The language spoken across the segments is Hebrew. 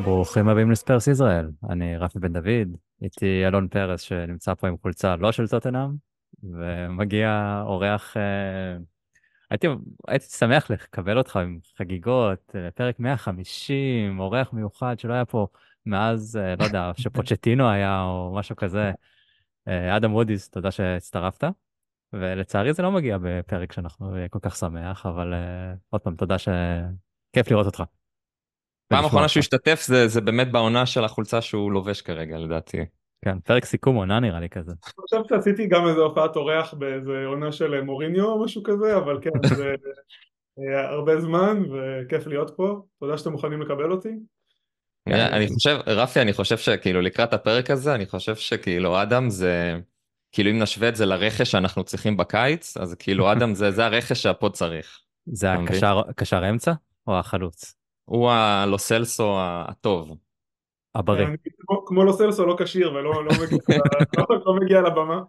ברוכים הבאים לספרס ישראל, אני רפי בן דוד, איתי אלון פרס שנמצא פה עם חולצה לא של טוטנהאם, ומגיע אורח, הייתי, הייתי שמח לקבל אותך עם חגיגות, פרק 150, אורח מיוחד שלא היה פה מאז, לא יודע, שפוצ'טינו היה או משהו כזה, אדם וודיס, תודה שהצטרפת, ולצערי זה לא מגיע בפרק שאנחנו כל כך שמח, אבל עוד פעם, תודה שכיף לראות אותך פעם ולשמוע אחרונה אותך. שהוא השתתף זה באמת בעונה של החולצה שהוא לובש כרגע, לדעתי. כן, פרק סיכום עונה נראה לי כזה. אני חושב שעשיתי גם איזה הופעת אורח באיזה עונה של מוריניו או משהו כזה, אבל כן, זה הרבה זמן וכיף להיות פה. תודה שאתם מוכנים לקבל אותי. כן, אני חושב, רפי, אני חושב שכאילו לקראת הפרק הזה, אני חושב שכאילו אדם זה, כאילו אם נשווה את זה לרכש שאנחנו צריכים בקיץ, אז כאילו אדם זה הרכש שהפוד צריך, זה אתה מבין? הקשר אמצע או החלוץ? הוא הלוסלסו הטוב. הבריא. אני כמו לא סלסו, לא כשיר ולא לא מגיע לבמה.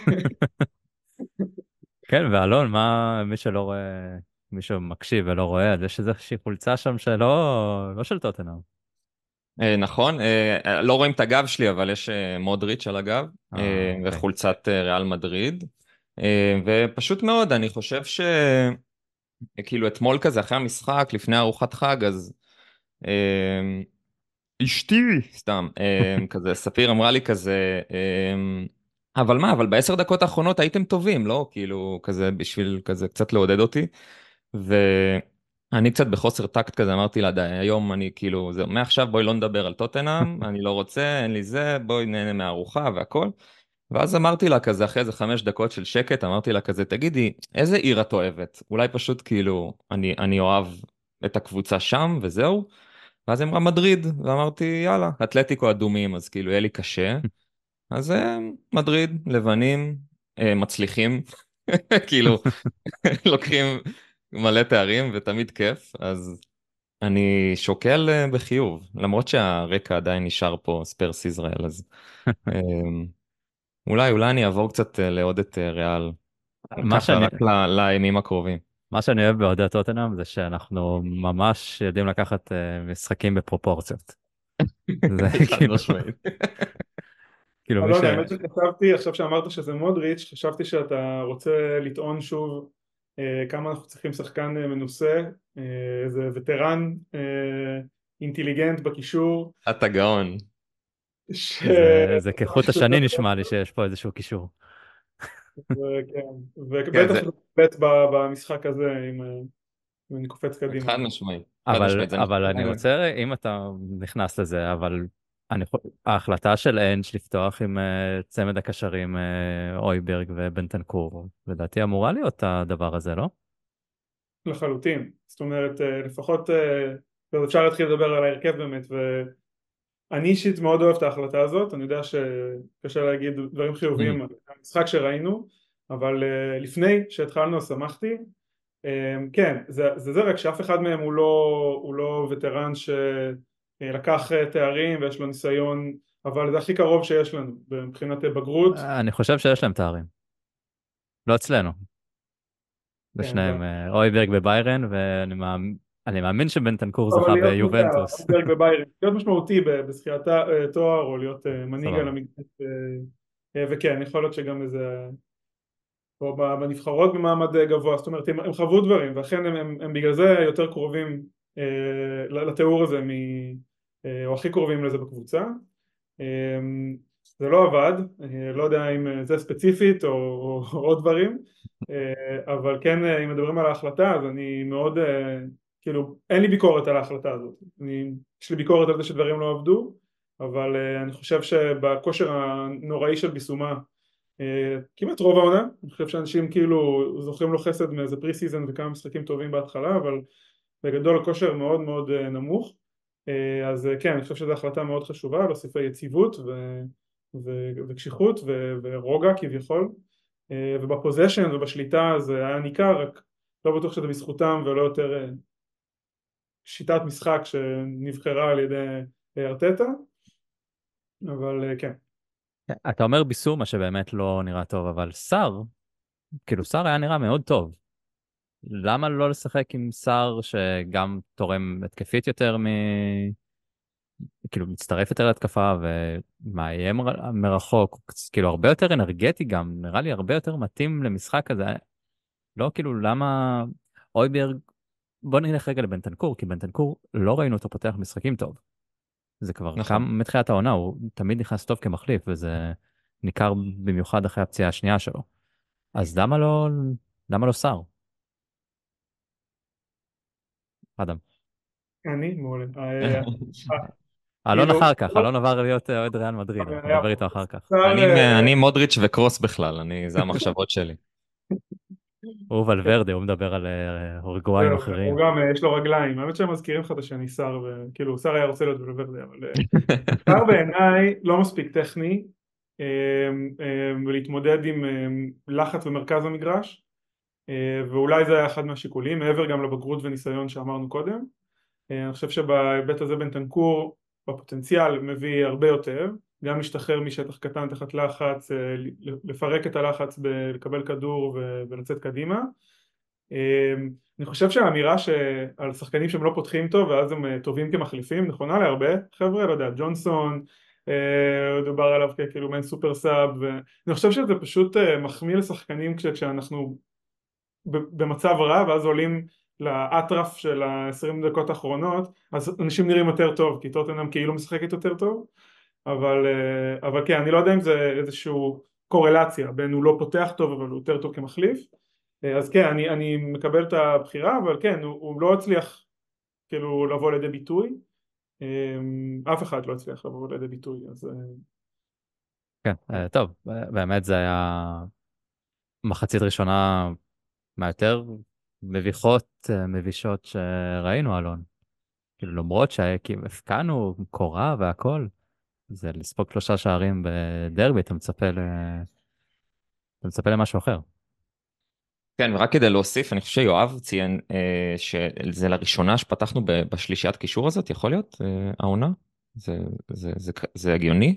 כן, ואלון, מה, מי שלא רואה, מי שמקשיב ולא רואה, אז יש איזושהי חולצה שם לא של טוטנהאם. נכון, לא רואים את הגב שלי, אבל יש מודריץ' על הגב, אוקיי. וחולצת ריאל מדריד, ופשוט מאוד, אני חושב כאילו אתמול כזה אחרי המשחק לפני ארוחת חג אז אה, אשתי סתם כזה ספיר אמרה לי כזה אבל מה אבל בעשר דקות האחרונות הייתם טובים לא כאילו כזה בשביל כזה קצת לעודד אותי ואני קצת בחוסר טקט כזה אמרתי לה די היום אני כאילו זה מעכשיו בואי לא נדבר על טוטנהאם אני לא רוצה אין לי זה בואי נהנה מהארוחה והכל ואז אמרתי לה כזה, אחרי איזה 5 דקות של שקט, אמרתי לה כזה, תגידי, איזה עיר את אוהבת? אולי פשוט כאילו, אני אוהב את הקבוצה שם, וזהו. ואז היא אמרה מדריד, ואמרתי, יאללה, אתלטיקו אדומים, אז כאילו, יהיה לי קשה. אז מדריד, לבנים, מצליחים, כאילו, לוקחים מלא תארים, ותמיד כיף, אז אני שוקל בחיוב, למרות שהרקע עדיין נשאר פה, ספרס ישראל, אז... אולי אני אעבור קצת לעוד את ריאל, מה ככה שאני, רק לימים הקרובים. מה שאני אוהב באוהדי טוטנהאם זה שאנחנו ממש יודעים לקחת משחקים בפרופורציות. זה חד כאילו, משמעית. כאילו מי ש... אלון, האמת שחשבתי, עכשיו שאמרת שזה מודריץ', חשבתי שאתה רוצה לטעון שוב כמה אנחנו צריכים שחקן מנוסה, איזה וטרן אינטליגנט בקישור, אתה גאון. ש... זה כחוט השני נשמע לי שיש פה איזשהו קישור. וכן, כן, ובטח זה שזה בית במשחק הזה אם אני קופץ קדימה. חד משמעית. חד אבל, משמעית, זה נכון. אבל אני רוצה, אם אתה נכנס לזה, אבל ההחלטה של אנש לפתוח עם צמד הקשרים אויברג ובנטנקור, לדעתי אמורה להיות הדבר הזה, לא? לחלוטין, זאת אומרת לפחות אפשר להתחיל לדבר על ההרכב באמת, ואני אישית מאוד אוהב את ההחלטה הזאת. אני יודע שקשה להגיד דברים חיוביים על המשחק שראינו, אבל לפני שהתחלנו אז שמחתי. כן, זה רק שאף אחד מהם הוא לא וטרן שלקח תארים ויש לו ניסיון, אבל זה הכי קרוב שיש לנו מבחינת בגרות. אני חושב שיש להם תארים, לא אצלנו. כן, לשניהם, אויברג בביירן, אני מאמין שבנטנקור אבל זכה להיות, אתה יודע, ביובנטוס. אולברג וביירן, להיות משמעותי בזכיית תואר או להיות מנהיג על סבבה. המגרש, וכן, יכול להיות שגם איזה, או בנבחרות במעמד גבוה, זאת אומרת, הם חוו דברים, ואכן הם בגלל זה יותר קרובים לתיאור הזה, או הכי קרובים לזה בקבוצה. זה לא עבד, לא יודע אם זה ספציפית או עוד דברים, אבל כן אם מדברים על ההחלטה אז אני מאוד כאילו אין לי ביקורת על ההחלטה הזאת, יש לי ביקורת על זה שדברים לא עבדו, אבל אני חושב שבכושר הנוראי של ביסומה כמעט רוב העונה, אני חושב שאנשים כאילו זוכרים לו חסד מאיזה פרי סיזן וכמה משחקים טובים בהתחלה, אבל בגדול הכושר מאוד מאוד נמוך. אז כן, אני חושב שזו החלטה מאוד חשובה להוסיף יציבות וקשיחות ורוגע כביכול, ובפוזיישן ובשליטה זה היה ניכר, רק לא בטוח שזה בזכותם ולא יותר שיטת משחק שנבחרה על ידי ארטטה, אבל כן. אתה אומר ביסומה שבאמת לא נראה טוב, אבל סאר, כאילו סאר היה נראה מאוד טוב. למה לא לשחק עם סאר שגם תורם התקפית יותר כאילו מצטרף יותר להתקפה ומאיים מרחוק, כאילו הרבה יותר אנרגטי גם, נראה לי הרבה יותר מתאים למשחק הזה. לא כאילו למה אויברג, בוא נלך רגע לבנטנקור, כי בנטנקור לא ראינו אותו פותח משחקים טוב. זה כבר נכון. כמה מתחילת העונה, הוא תמיד נכנס טוב כמחליף, וזה ניכר במיוחד אחרי הפציעה השנייה שלו. אז למה לא שר? אדם. אני מעולה. אלון כאילו, אחר כך, אלון עבר להיות אוהד ריאל מדריד, אנחנו נדבר איתו אחר כך. אני מודריץ' וקרוס בכלל, זה המחשבות שלי. הוא ולוורדה, הוא מדבר על אורוגוואים הוא אחרים. גם, יש לו רגליים, האמת שהם מזכירים לך שאני שר, וכאילו שר היה רוצה להיות ולוורדה, אבל שר בעיניי לא מספיק טכני, ולהתמודד עם לחץ במרכז המגרש, ואולי זה היה אחד מהשיקולים, מעבר גם לבגרות וניסיון שאמרנו קודם. אני חושב שבהיבט הזה בנטנקור בפוטנציאל מביא הרבה יותר, גם משתחרר משטח קטן תחת לחץ, לפרק את הלחץ לקבל כדור ולצאת קדימה. אני חושב שהאמירה על שחקנים שהם לא פותחים טוב ואז הם טובים כמחליפים נכונה להרבה חבר'ה, לא יודע, ג'ונסון דובר עליו כאילו מעין סופר סאב, ואני חושב שזה פשוט מחמיא לשחקנים כשאנחנו במצב רע ואז עולים לאטרף של ה-20 דקות האחרונות, אז אנשים נראים יותר טוב כי טוטנהאם כאילו משחקת יותר טוב, אבל כן, אני לא יודע אם זה איזושהי קורלציה בין הוא לא פותח טוב אבל הוא יותר טוב כמחליף. אז כן, אני מקבל את הבחירה, אבל כן, הוא לא הצליח כאילו לבוא לידי ביטוי, אף אחד לא הצליח לבוא לידי ביטוי, אז כן, טוב, באמת זה היה מחצית ראשונה מהיותר מביכות, מבישות שראינו, אלון. כאילו למרות שהפקענו קורה והכל, זה לספוג 3 שערים בדרבי, אתה מצפה למשהו אחר. כן, ורק כדי להוסיף, אני חושב שיואב ציין שזה לראשונה שפתחנו בשלישיית קישור הזאת, יכול להיות? העונה? זה הגיוני?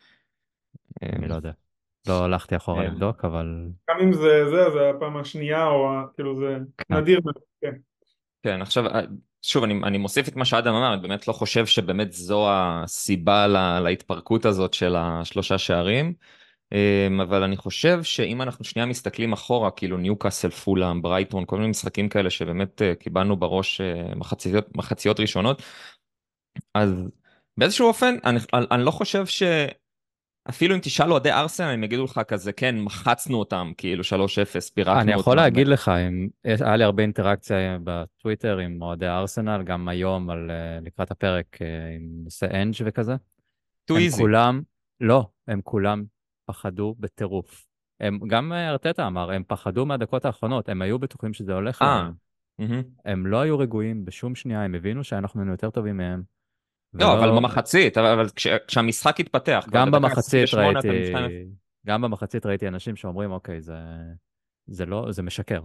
אני לא יודע. לא הלכתי אחורה לבדוק, אבל... גם אם זה הפעם השנייה, כאילו זה כן. נדיר מאוד, כן. כן, עכשיו, שוב, אני מוסיף את מה שאדם אמר, אני באמת לא חושב שבאמת זו הסיבה להתפרקות הזאת של ה3 שערים, אבל אני חושב שאם אנחנו שנייה מסתכלים אחורה, כאילו ניוקאסל, פולאם, ברייטון, כל מיני משחקים כאלה שבאמת קיבלנו בראש מחציות ראשונות, אז באיזשהו אופן, אני לא חושב אפילו אם תשאל אוהדי ארסנל, הם יגידו לך כזה, כן, מחצנו אותם, כאילו 3-0, פירקנו אני אותם. יכול להגיד לך, היה לי הרבה אינטראקציה בטוויטר עם אוהדי ארסנל, גם היום לקראת הפרק עם נושא אנג' וכזה. too הם easy. כולם, לא, הם כולם פחדו בטירוף. גם ארטטה אמר, הם פחדו מהדקות האחרונות, הם היו בטוחים שזה הולך להם. מהמם. הם לא היו רגועים בשום שנייה, הם הבינו שאנחנו היינו יותר טובים מהם. לא, אבל ולא, במחצית, אבל כשהמשחק התפתח, כבר גם בדקה במחצית 28 ראיתי, אתם 2-0. גם במחצית ראיתי אנשים שאומרים, אוקיי, זה לא, זה משקר.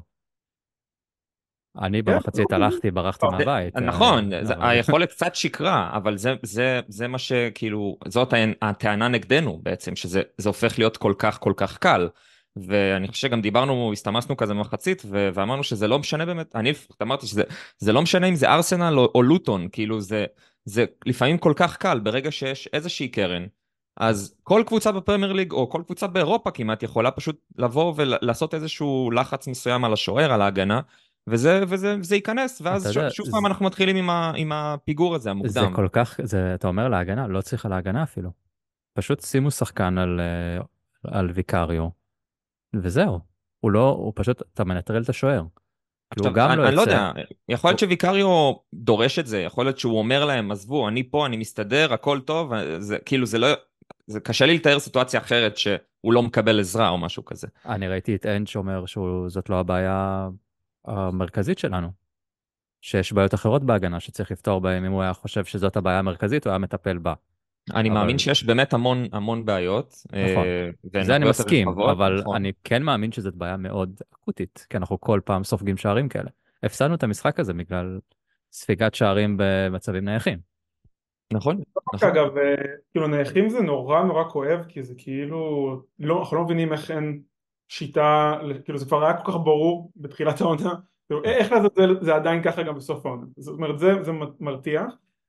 אני כן, במחצית הלכתי, ברחתי מהבית. נכון, אבל... היכולת קצת שקרה, אבל זה מה שכאילו, זאת הטענה נגדנו בעצם, שזה הופך להיות כל כך קל. ואני חושב שגם דיברנו, הסתמסנו כזה במחצית, ואמרנו שזה לא משנה באמת, אני אמרתי שזה לא משנה אם זה ארסנל או לוטון, כאילו זה לפעמים כל כך קל, ברגע שיש איזושהי קרן, אז כל קבוצה בפרמייר ליג, או כל קבוצה באירופה כמעט, יכולה פשוט לבוא ולעשות איזשהו לחץ מסוים על השוער, על ההגנה, וזה ייכנס, ואז אתה יודע, שוב פעם אנחנו מתחילים עם הפיגור הזה זה המוקדם. כל כך, אתה אומר להגנה, לא צריך על ההגנה אפילו. פשוט שימו שחקן על ויקריו, וזהו. הוא פשוט, אתה מנטרל את השוער. כי הוא עכשיו, גם לא אני לא יוצא. יודע, יכול להיות שוויקריו דורש את זה, יכול להיות שהוא אומר להם, עזבו, אני פה, אני מסתדר, הכל טוב, כאילו זה לא, זה קשה לי לתאר סיטואציה אחרת שהוא לא מקבל עזרה או משהו כזה. אני ראיתי את אנד שאומר שזאת לא הבעיה המרכזית שלנו. שיש בעיות אחרות בהגנה שצריך לפתור בהן, אם הוא היה חושב שזאת הבעיה המרכזית, הוא היה מטפל בה. אני מאמין אבל, שיש באמת המון בעיות, נכון. והן זה אני הרבה יותר מסכים, רחבות, אבל נכון. אני כן מאמין שזאת בעיה מאוד אקוטית, כי אנחנו כל פעם סופגים שערים כאלה. הפסדנו את המשחק הזה בגלל ספיגת שערים במצבים נייחים. נכון, נכון. אגב, כאילו נייחים זה נורא כואב, כי זה כאילו, אנחנו לא מבינים איך אין שיטה, כאילו זה כבר היה כל כך ברור בתחילת העונה, כאילו, איך לעזאזל זה עדיין ככה גם בסוף העונה, זאת אומרת זה מרתיח,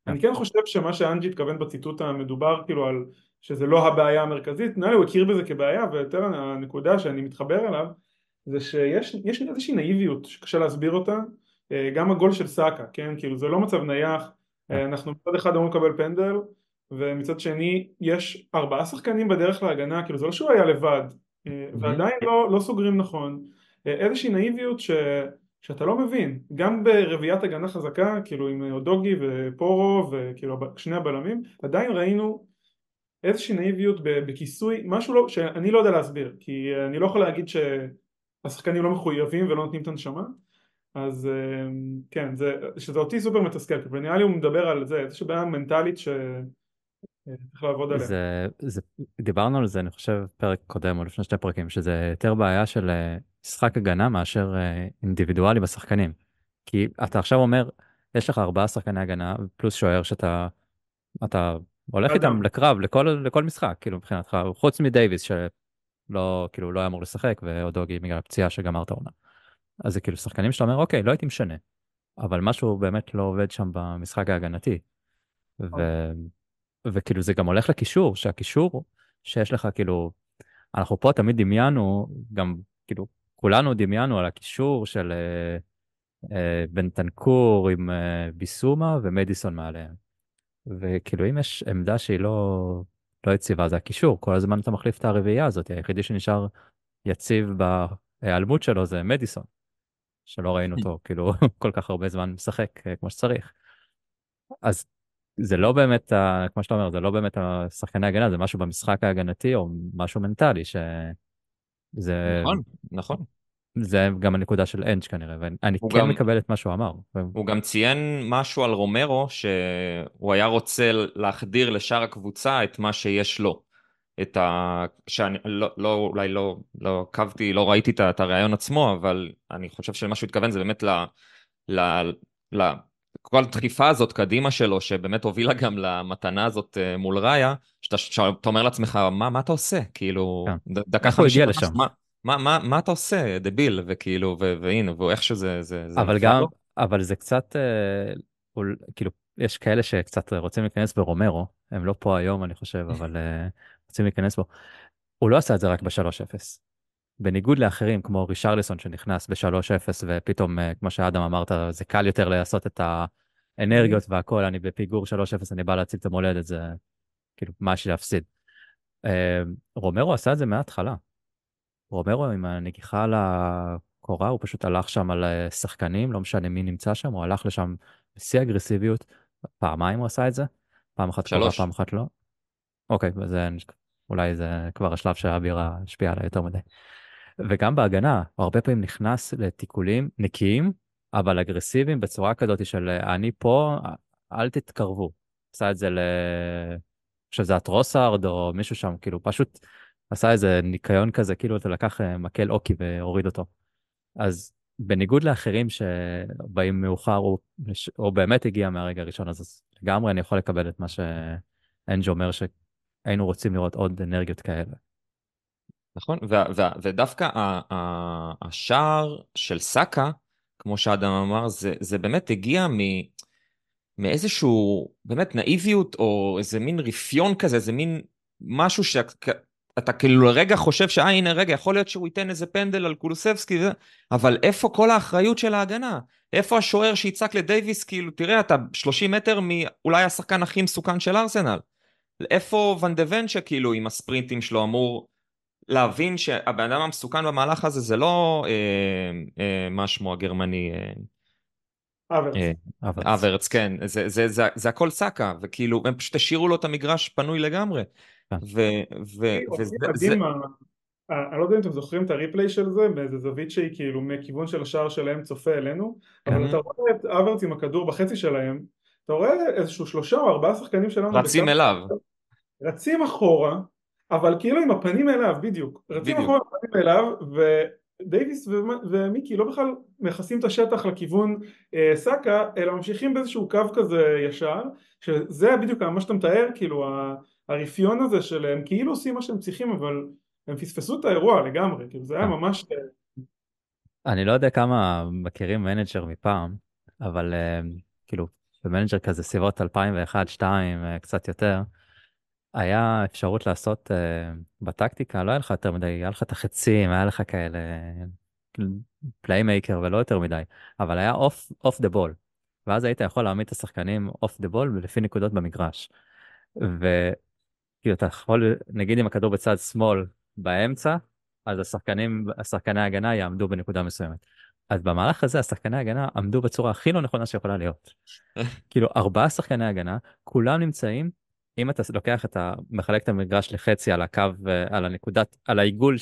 אני כן חושב שמה שאנג'י התכוון בציטוט המדובר כאילו על שזה לא הבעיה המרכזית, נראה לי הוא הכיר בזה כבעיה, ויותר הנקודה שאני מתחבר אליו זה שיש איזושהי נאיביות שקשה להסביר אותה, גם הגול של סאקה, כן, כאילו זה לא מצב נייח, כן. אנחנו מצד אחד אמורים לקבל פנדל ומצד שני יש 4 שחקנים בדרך להגנה, כאילו זה לא שהוא היה לבד, ועדיין לא סוגרים נכון, איזושהי נאיביות שאתה לא מבין, גם ברביעיית הגנה חזקה, כאילו עם אודוגי ופורו וכאילו שני הבלמים, עדיין ראינו איזושהי נאיביות בכיסוי, משהו לא, שאני לא יודע להסביר, כי אני לא יכול להגיד שהשחקנים לא מחויבים ולא נותנים את הנשמה, אז כן, שזה אותי סופר מתסכל, ונראה לי הוא מדבר על זה, איזושהי בעיה מנטלית שצריך לעבוד עליה. דיברנו על זה, אני חושב, פרק קודם, או לפני 2 פרקים, שזה יותר בעיה של משחק הגנה מאשר אינדיבידואלי בשחקנים. כי אתה עכשיו אומר, יש לך 4 שחקני הגנה, פלוס שוער שאתה הולך איתם אדם, לקרב, לכל משחק, כאילו, מבחינתך, חוץ מדייביס, שלא, כאילו, לא היה אמור לשחק, ואודוגי בגלל הפציעה שגמר את העונה. אז זה כאילו שחקנים שאתה אומר, אוקיי, לא הייתי משנה, אבל משהו באמת לא עובד שם במשחק ההגנתי. וכאילו זה גם הולך לקישור, שהקישור שיש לך כאילו, אנחנו פה תמיד דמיינו, גם כאילו כולנו דמיינו על הקישור של בנטנקור עם ביסומה ומדיסון מעליהם. וכאילו אם יש עמדה שהיא לא יציבה, זה הקישור, כל הזמן אתה מחליף את הרביעייה הזאת, היחידי שנשאר יציב בהיעלמות שלו זה מדיסון, שלא ראינו אותו כאילו כל כך הרבה זמן משחק כמו שצריך. אז זה לא באמת, כמו שאתה אומר, זה לא באמת השחקני הגנה, זה משהו במשחק ההגנתי או משהו מנטלי, שזה נכון, נכון. זה גם הנקודה של אנץ' כנראה, ואני הוא כן גם, מקבל את מה שהוא אמר. הוא גם ציין משהו על רומרו, שהוא היה רוצה להחדיר לשאר הקבוצה את מה שיש לו. שאני אולי לא עקבתי, לא ראיתי את הרעיון עצמו, אבל אני חושב שמה שהוא התכוון זה באמת ל, ל, כל הדחיפה הזאת קדימה שלו, שבאמת הובילה גם למתנה הזאת מול ראיה, שאתה אומר לעצמך, מה אתה עושה? כאילו, כן. דקה איך הוא הגיע 55, לשם? מה אתה עושה, דביל, וכאילו, והנה, ואיך שזה אבל נפל גם, לו. אבל זה קצת, כאילו, יש כאלה שקצת רוצים להיכנס ברומרו, הם לא פה היום אני חושב, אבל רוצים להיכנס בו. הוא לא עשה את זה רק ב-3-0. בניגוד לאחרים, כמו רישרליסון שנכנס ב-3-0, ופתאום, כמו שאדם אמרת, זה קל יותר לעשות את האנרגיות והכל, אני בפיגור 3-0, אני בא להציג את המולדת, זה כאילו, מה יש לי להפסיד. רומרו עשה את זה מההתחלה. רומרו עם הנגיחה על הקורה, הוא פשוט הלך שם על שחקנים, לא משנה מי נמצא שם, הוא הלך לשם בשיא אגרסיביות, פעמיים הוא עשה את זה, פעם אחת קורה, פעם 3. אחת לא. אוקיי, אולי זה כבר השלב שהאווירה השפיעה עליי יותר מדי. וגם בהגנה, הוא הרבה פעמים נכנס לתיקולים נקיים, אבל אגרסיביים בצורה כזאת של אני פה, אל תתקרבו. עשה את זה חושב שזה הטרוסארד או מישהו שם, כאילו פשוט עשה איזה ניקיון כזה, כאילו אתה לקח מקל אוקי והוריד אותו. אז בניגוד לאחרים שבאים מאוחר, הוא באמת הגיע מהרגע הראשון, אז לגמרי אני יכול לקבל את מה שאנג' אומר, שהיינו רוצים לראות עוד אנרגיות כאלה. נכון, ודווקא השער של סאקה, כמו שאדם אמר, זה באמת הגיע מאיזשהו באמת נאיביות, או איזה מין רפיון כזה, איזה מין משהו שאתה כאילו לרגע חושב הנה רגע, יכול להיות שהוא ייתן איזה פנדל על קולוסבסקי, אבל איפה כל האחריות של ההגנה? איפה השוער שיצק לדייביס, כאילו תראה, אתה 30 מטר מאולי השחקן הכי מסוכן של ארסנל. איפה ון דה ון שכאילו עם הספרינטים שלו אמור להבין שהבן אדם המסוכן במהלך הזה זה לא מה שמו הגרמני אברץ. אברץ. אברץ, כן, זה הכל סאקה, וכאילו הם פשוט השאירו לו את המגרש פנוי לגמרי. כן. אותי וזה מדהים, אני לא יודע אם אתם זוכרים את הריפליי של זה, באיזה זווית שהיא כאילו מכיוון של השער שלהם צופה אלינו, אבל אתה רואה את אברץ עם הכדור בחצי שלהם, אתה רואה איזשהו 3 או 4 שחקנים שלנו רצים אליו, רצים אחורה, אבל כאילו עם הפנים אליו, בדיוק, רצים אחורה בדיוק. עם הפנים אליו, ודייביס ומיקי לא בכלל מכסים את השטח לכיוון סאקה, אלא ממשיכים באיזשהו קו כזה ישר, שזה בדיוק מה שאתה מתאר, כאילו הרפיון הזה שלהם, כאילו עושים מה שהם צריכים, אבל הם פספסו את האירוע לגמרי, כאילו זה היה ממש... אני לא יודע כמה מכירים מנג'ר מפעם, אבל כאילו, במנג'ר כזה סביבות 2001-2002, קצת יותר, היה אפשרות לעשות בטקטיקה, לא היה לך יותר מדי, היה לך את החצים, היה לך כאלה פליימייקר ולא יותר מדי, אבל היה אוף דה בול, ואז היית יכול להעמיד את השחקנים אוף דה בול לפי נקודות במגרש. וכאילו אתה יכול, נגיד אם הכדור בצד שמאל באמצע, אז שחקני ההגנה יעמדו בנקודה מסוימת. אז במהלך הזה השחקני ההגנה עמדו בצורה הכי לא נכונה שיכולה להיות. כאילו 4 שחקני הגנה, כולם נמצאים, אם אתה לוקח מחלק את המגרש לחצי על הקו, על הנקודת, על העיגול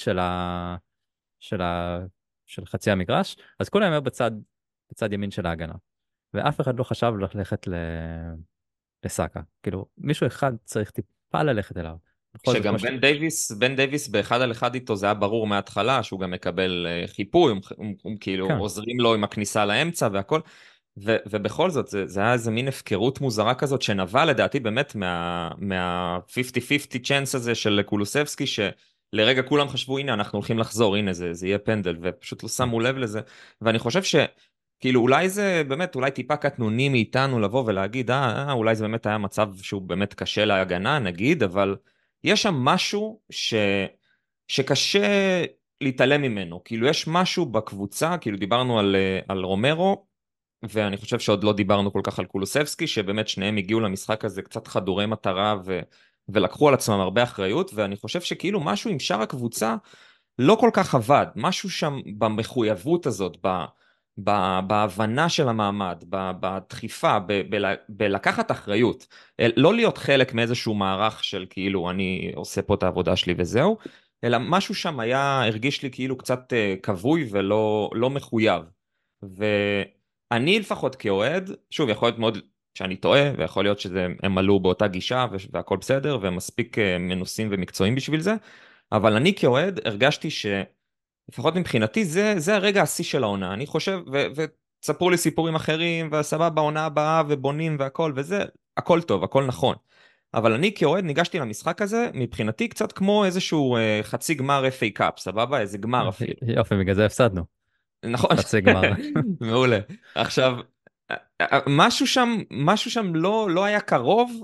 של, ה, של חצי המגרש, אז כולם היו בצד ימין של ההגנה. ואף אחד לא חשב ללכת לסאקה. כאילו, מישהו אחד צריך טיפה ללכת אליו. בכל זאת, שגם בן דייוויס באחד על אחד איתו זה היה ברור מההתחלה שהוא גם מקבל חיפוי, הוא כאילו כן. עוזרים לו עם הכניסה לאמצע והכל, ובכל זאת זה היה איזה מין הפקרות מוזרה כזאת שנבע לדעתי באמת מה-50-50 צ'אנס הזה של קולוסבסקי, שלרגע כולם חשבו הנה אנחנו הולכים לחזור, הנה זה יהיה פנדל, ופשוט לא שמו לב לזה, ואני חושב כאילו אולי זה באמת, אולי טיפה קטנוני מאיתנו לבוא ולהגיד, אולי זה באמת היה מצב שהוא באמת קשה להגנה, נגיד, אבל יש שם משהו שקשה להתעלם ממנו, כאילו יש משהו בקבוצה, כאילו דיברנו על רומרו, ואני חושב שעוד לא דיברנו כל כך על קולוסבסקי, שבאמת שניהם הגיעו למשחק הזה קצת חדורי מטרה, ולקחו על עצמם הרבה אחריות, ואני חושב שכאילו משהו עם שאר הקבוצה לא כל כך עבד, משהו שם במחויבות הזאת, בהבנה של המעמד, בדחיפה, בלקחת אחריות, לא להיות חלק מאיזשהו מערך של כאילו אני עושה פה את העבודה שלי וזהו, אלא משהו שם הרגיש לי כאילו קצת כבוי ולא לא מחויב. ואני לפחות כאוהד, שוב יכול להיות מאוד שאני טועה, ויכול להיות שהם עלו באותה גישה והכל בסדר, והם מספיק מנוסים ומקצועיים בשביל זה, אבל אני כאוהד הרגשתי לפחות מבחינתי, זה הרגע השיא של העונה. אני חושב, ותספרו לי סיפורים אחרים, והסבבה בעונה הבאה, ובונים והכל, וזה, הכל טוב, הכל נכון. אבל אני כאוהד ניגשתי למשחק הזה, מבחינתי קצת כמו איזשהו חצי גמר FA קאפ, סבבה? איזה גמר אפילו. יופי, בגלל זה הפסדנו. נכון. חצי גמר. מעולה. עכשיו, משהו שם לא היה קרוב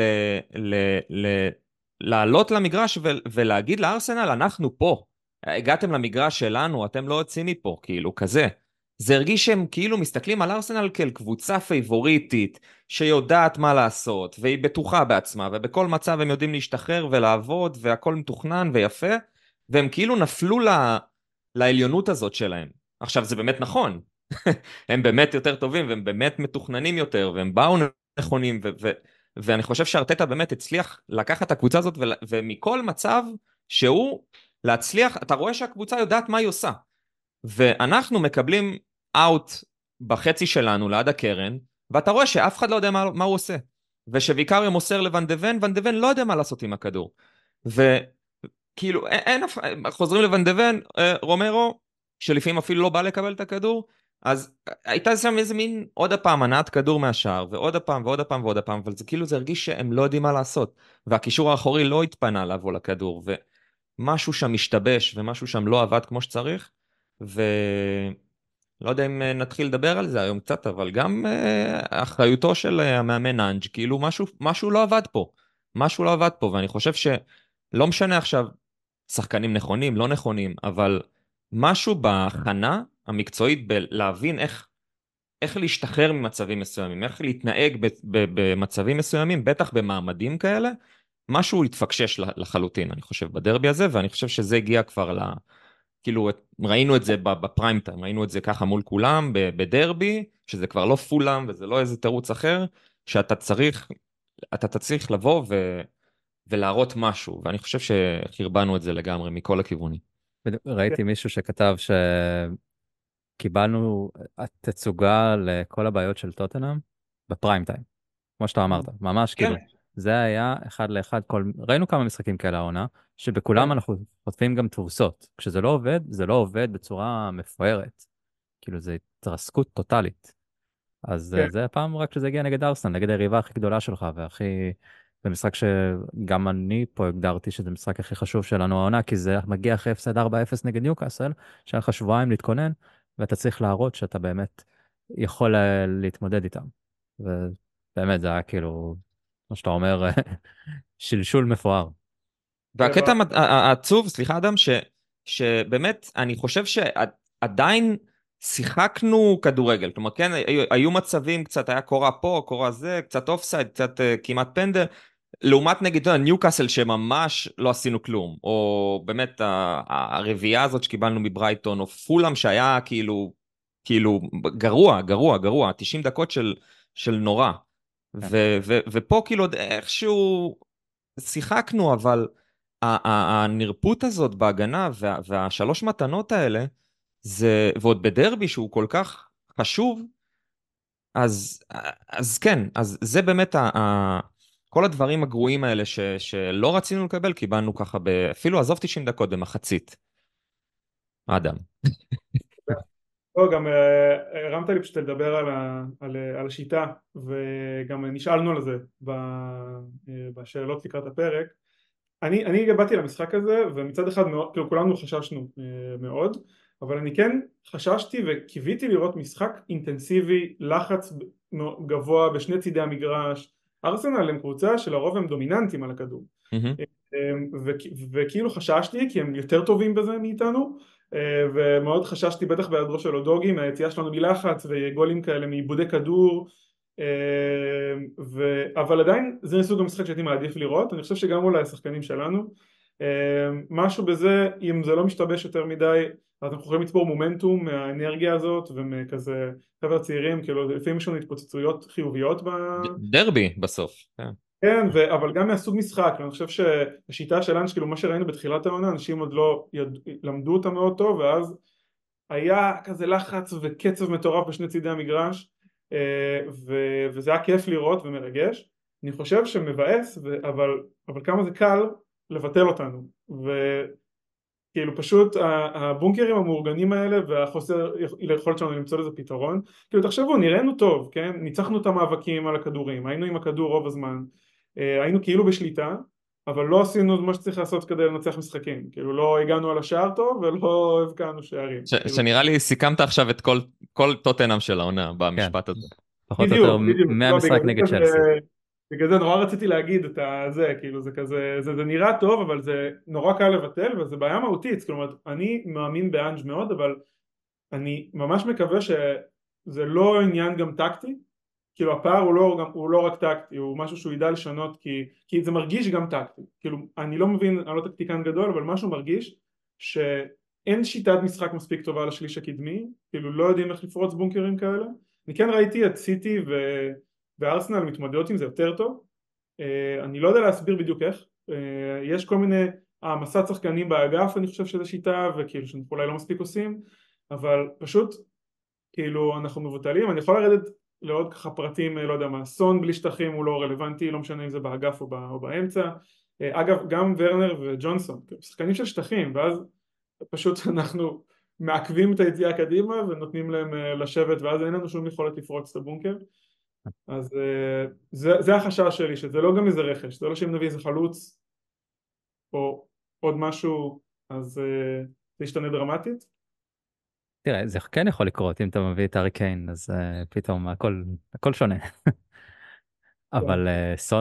לעלות למגרש ולהגיד לארסנל, אנחנו פה. הגעתם למגרש שלנו, אתם לא יוצאים מפה, כאילו, כזה. זה הרגיש שהם כאילו מסתכלים על ארסנל כאל קבוצה פייבוריטית, שיודעת מה לעשות, והיא בטוחה בעצמה, ובכל מצב הם יודעים להשתחרר ולעבוד, והכל מתוכנן ויפה, והם כאילו נפלו לעליונות הזאת שלהם. עכשיו, זה באמת נכון. הם באמת יותר טובים, והם באמת מתוכננים יותר, והם באו נכונים, ואני חושב שארטטה באמת הצליח לקחת את הקבוצה הזאת, ומכל מצב שהוא להצליח, אתה רואה שהקבוצה יודעת מה היא עושה, ואנחנו מקבלים אאוט בחצי שלנו ליד הקרן, ואתה רואה שאף אחד לא יודע מה הוא עושה, ושוויקריו מוסר לוון דוון, ון דוון לא יודע מה לעשות עם הכדור, וכאילו חוזרים לוון דוון, רומרו, שלפעמים אפילו לא בא לקבל את הכדור, אז הייתה שם איזה מין עוד הפעם הנעת כדור מהשאר, ועוד הפעם ועוד הפעם ועוד הפעם, אבל זה כאילו זה הרגיש שהם לא יודעים מה לעשות, והקישור האחורי לא התפנה לבוא לכדור, משהו שם משתבש, ומשהו שם לא עבד כמו שצריך, ולא יודע אם נתחיל לדבר על זה היום קצת, אבל גם אחריותו של המאמן אנג', כאילו משהו לא עבד פה, משהו לא עבד פה, ואני חושב שלא משנה עכשיו, שחקנים נכונים, לא נכונים, אבל משהו בהכנה המקצועית בלהבין איך להשתחרר ממצבים מסוימים, איך להתנהג במצבים מסוימים, בטח במעמדים כאלה, משהו התפקשש לחלוטין, אני חושב, בדרבי הזה, ואני חושב שזה הגיע כבר כאילו, ראינו את זה בפריים טיים, ראינו את זה ככה מול כולם, בדרבי, שזה כבר לא פולאם, וזה לא איזה תירוץ אחר, שאתה צריך לבוא ולהראות משהו, ואני חושב שחרבנו את זה לגמרי, מכל הכיוונים. ראיתי מישהו שכתב שקיבלנו תצוגה לכל הבעיות של טוטנהאם בפריים טיים, כמו שאתה אמרת, ממש כאילו. זה היה אחד לאחד, ראינו כמה משחקים כאלה העונה, שבכולם אנחנו חוטפים גם תבוסות. כשזה לא עובד, זה לא עובד בצורה מפוארת. כאילו, זה התרסקות טוטלית. אז זה הפעם רק שזה הגיע נגד ארסנל, נגד היריבה הכי גדולה שלך, זה משחק שגם אני פה הגדרתי שזה משחק הכי חשוב שלנו העונה, כי זה מגיע אחרי הפסד 4-0 נגד ניוקאסל, שהיה לך שבועיים להתכונן, ואתה צריך להראות שאתה באמת יכול להתמודד איתם. באמת, זה היה כאילו, כמו שאתה אומר, שלשול מפואר. והקטע העצוב, סליחה אדם, שבאמת, אני חושב שעדיין שיחקנו כדורגל. כלומר, כן, היו מצבים, קצת היה קורה פה, קורה זה, קצת אופסייד, קצת כמעט פנדל, לעומת נגיד ניוקאסל שממש לא עשינו כלום, או באמת הרביעייה הזאת שקיבלנו מברייטון, או פולאם שהיה כאילו גרוע, גרוע, גרוע, 90 דקות של נורא. כן. ופה כאילו עוד איכשהו שיחקנו, אבל הנרפות הזאת בהגנה והשלוש מתנות האלה, ועוד בדרבי שהוא כל כך חשוב, אז כן, אז זה באמת כל הדברים הגרועים האלה שלא רצינו לקבל, קיבלנו ככה, אפילו עזוב 90 דקות במחצית. אדם. לא, גם הרמת לי פשוט לדבר על השיטה, וגם נשאלנו על זה בשאלות לקראת הפרק. אני באתי למשחק הזה, ומצד אחד כאילו כולנו חששנו מאוד, אבל אני כן חששתי וקיוויתי לראות משחק אינטנסיבי, לחץ גבוה בשני צידי המגרש. ארסנל הם קבוצה שלרוב הם דומיננטים על הכדור, מהמם. וכאילו חששתי כי הם יותר טובים בזה מאיתנו, ומאוד חששתי בטח בהיעדרו של אודוגי מהיציאה שלנו מלחץ וגולים כאלה מאיבודי כדור, אבל עדיין זה מסוג המשחק שהייתי מעדיף לראות. אני חושב שגם אולי השחקנים שלנו משהו בזה, אם זה לא משתבש יותר מדי אז אנחנו יכולים לצבור מומנטום מהאנרגיה הזאת ומכזה חבר'ה צעירים, כאילו לפעמים יש לנו התפוצצויות חיוביות דרבי בסוף. כן. כן, אבל גם מהסוג משחק. אני חושב שהשיטה שלנו, כאילו מה שראינו בתחילת העונה, אנשים עוד לא למדו אותה מאוד טוב, ואז היה כזה לחץ וקצב מטורף בשני צידי המגרש, וזה היה כיף לראות ומרגש. אני חושב שמבאס, אבל כמה זה קל לבטל אותנו, וכאילו פשוט הבונקרים המאורגנים האלה והחוסר יכולת שלנו למצוא לזה פתרון. כאילו תחשבו, נראינו טוב, כן? ניצחנו את המאבקים על הכדורים, היינו עם הכדור רוב הזמן, היינו כאילו בשליטה, אבל לא עשינו מה שצריך לעשות כדי לנצח משחקים. כאילו לא הגענו על השער טוב ולא הבקענו שערים. כאילו, שנראה לי סיכמת עכשיו את כל טוטנהאם של העונה כן, במשפט הזה. פחות או יותר בדיוק, בדיוק. לא, מהמשחק נגד צ'לסי. בגלל זה נורא רציתי להגיד את זה, כאילו זה כזה, זה נראה טוב, אבל זה נורא קל לבטל, וזה בעיה מהותית. כלומר, אני מאמין באנג' מאוד, אבל אני ממש מקווה שזה לא עניין גם טקטי. כאילו הפער הוא לא רק טקטי, הוא משהו שהוא ידע לשנות, כי זה מרגיש גם טקטי. כאילו אני לא מבין, אני לא טקטיקן גדול, אבל משהו מרגיש שאין שיטת משחק מספיק טובה לשליש הקדמי, כאילו לא יודעים איך לפרוץ בונקרים כאלה. אני כן ראיתי את סיטי וארסנל מתמודדות עם זה יותר טוב. אני לא יודע להסביר בדיוק איך. יש כל מיני העמסת שחקנים באגף, אני חושב שזו שיטה, וכאילו שאנחנו אולי לא מספיק עושים, אבל פשוט כאילו אנחנו מבוטלים. אני יכול לרדת לעוד ככה פרטים, לא יודע מה, סון בלי שטחים הוא לא רלוונטי, לא משנה אם זה באגף או באמצע. אגב, גם ורנר וג'ונסון, שחקנים של שטחים, ואז פשוט אנחנו מעכבים את היציאה קדימה ונותנים להם לשבת, ואז אין לנו שום יכולת לפרוץ את הבונקר. אז זה החשש שלי, שזה לא גם איזה רכש, זה לא שאם נביא איזה חלוץ או עוד משהו אז זה ישתנה דרמטית. תראה, זה כן יכול לקרות, אם אתה מביא את הארי קיין, אז פתאום הכל שונה. כן. אבל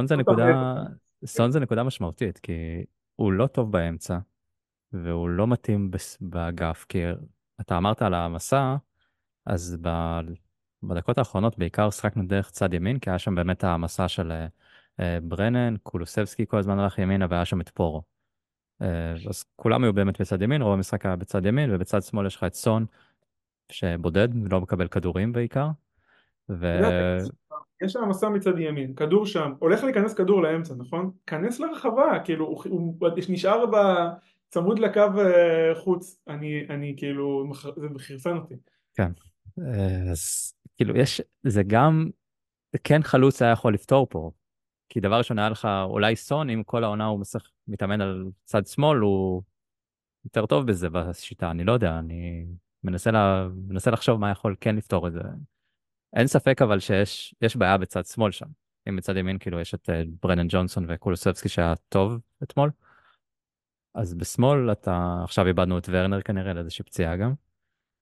סון זה נקודה משמעותית, כי הוא לא טוב באמצע, והוא לא מתאים באגף, כי אתה אמרת על המסע, אז בדקות האחרונות בעיקר שחקנו דרך צד ימין, כי היה שם באמת המסע של ברנן, קולוסבסקי כל הזמן הלך ימינה, והיה שם את פורו. אז כולם היו באמת בצד ימין, רוב המשחק היה בצד ימין, ובצד שמאל יש לך את סון, שבודד, לא מקבל כדורים בעיקר. אתה יודע, יש שם מסע מצד ימין, כדור שם, הולך להיכנס כדור לאמצע, נכון? כנס לרחבה, כאילו הוא נשאר צמוד לקו חוץ. אני כאילו, זה חרפן אותי. כן. אז כאילו זה גם, כן חלוץ היה יכול לפתור פה. כי דבר ראשון היה לך, אולי סון, אם כל העונה הוא מתאמן על צד שמאל, הוא יותר טוב בזה בשיטה, אני לא יודע, אני מנסה לחשוב מה יכול כן לפתור את זה. אין ספק אבל שיש בעיה בצד שמאל שם. אם בצד ימין כאילו יש את ברנן ג'ונסון וקולוסבסקי שהיה טוב אתמול, אז בשמאל אתה, עכשיו איבדנו את ורנר כנראה לאיזושהי פציעה גם.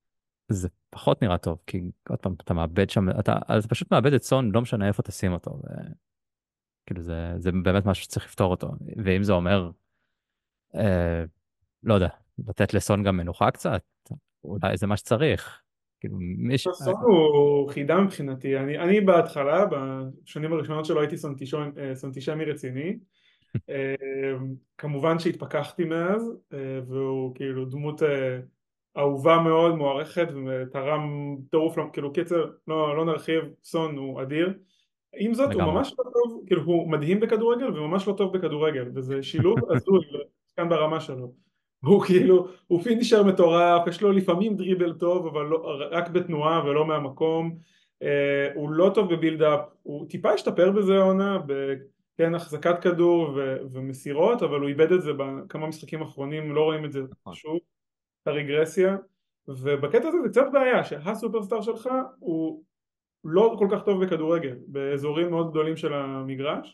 זה פחות נראה טוב, כי עוד פעם, אתה מאבד שם, אתה פשוט מאבד את סון, לא משנה איפה תשים אותו. כאילו זה באמת משהו שצריך לפתור אותו. ואם זה אומר, אה, לא יודע, לתת לסון גם מנוחה קצת, אולי זה מה שצריך. כאילו, סון הוא חידה מבחינתי, אני בהתחלה, בשנים הראשונות שלו הייתי סונטישמי רציני, כמובן שהתפכחתי מאז, והוא כאילו דמות אהובה מאוד, מוערכת ותרם טירוף, כאילו קיצר, לא נרחיב, סון הוא אדיר. עם זאת הוא לגמרי. ממש לא טוב, כאילו הוא מדהים בכדורגל וממש לא טוב בכדורגל, וזה שילוב הזוי כאן ברמה שלו. הוא כאילו, הוא פינישר מטורף, יש לו לפעמים דריבל טוב אבל לא, רק בתנועה ולא מהמקום, הוא לא טוב בבילדאפ, הוא טיפה השתפר בזה העונה, כן, החזקת כדור ומסירות, אבל הוא איבד את זה בכמה משחקים אחרונים, לא רואים את זה נכון. שוב, הרגרסיה, ובקטע הזה זה קצת בעיה שהסופרסטאר שלך הוא לא כל כך טוב בכדורגל באזורים מאוד גדולים של המגרש,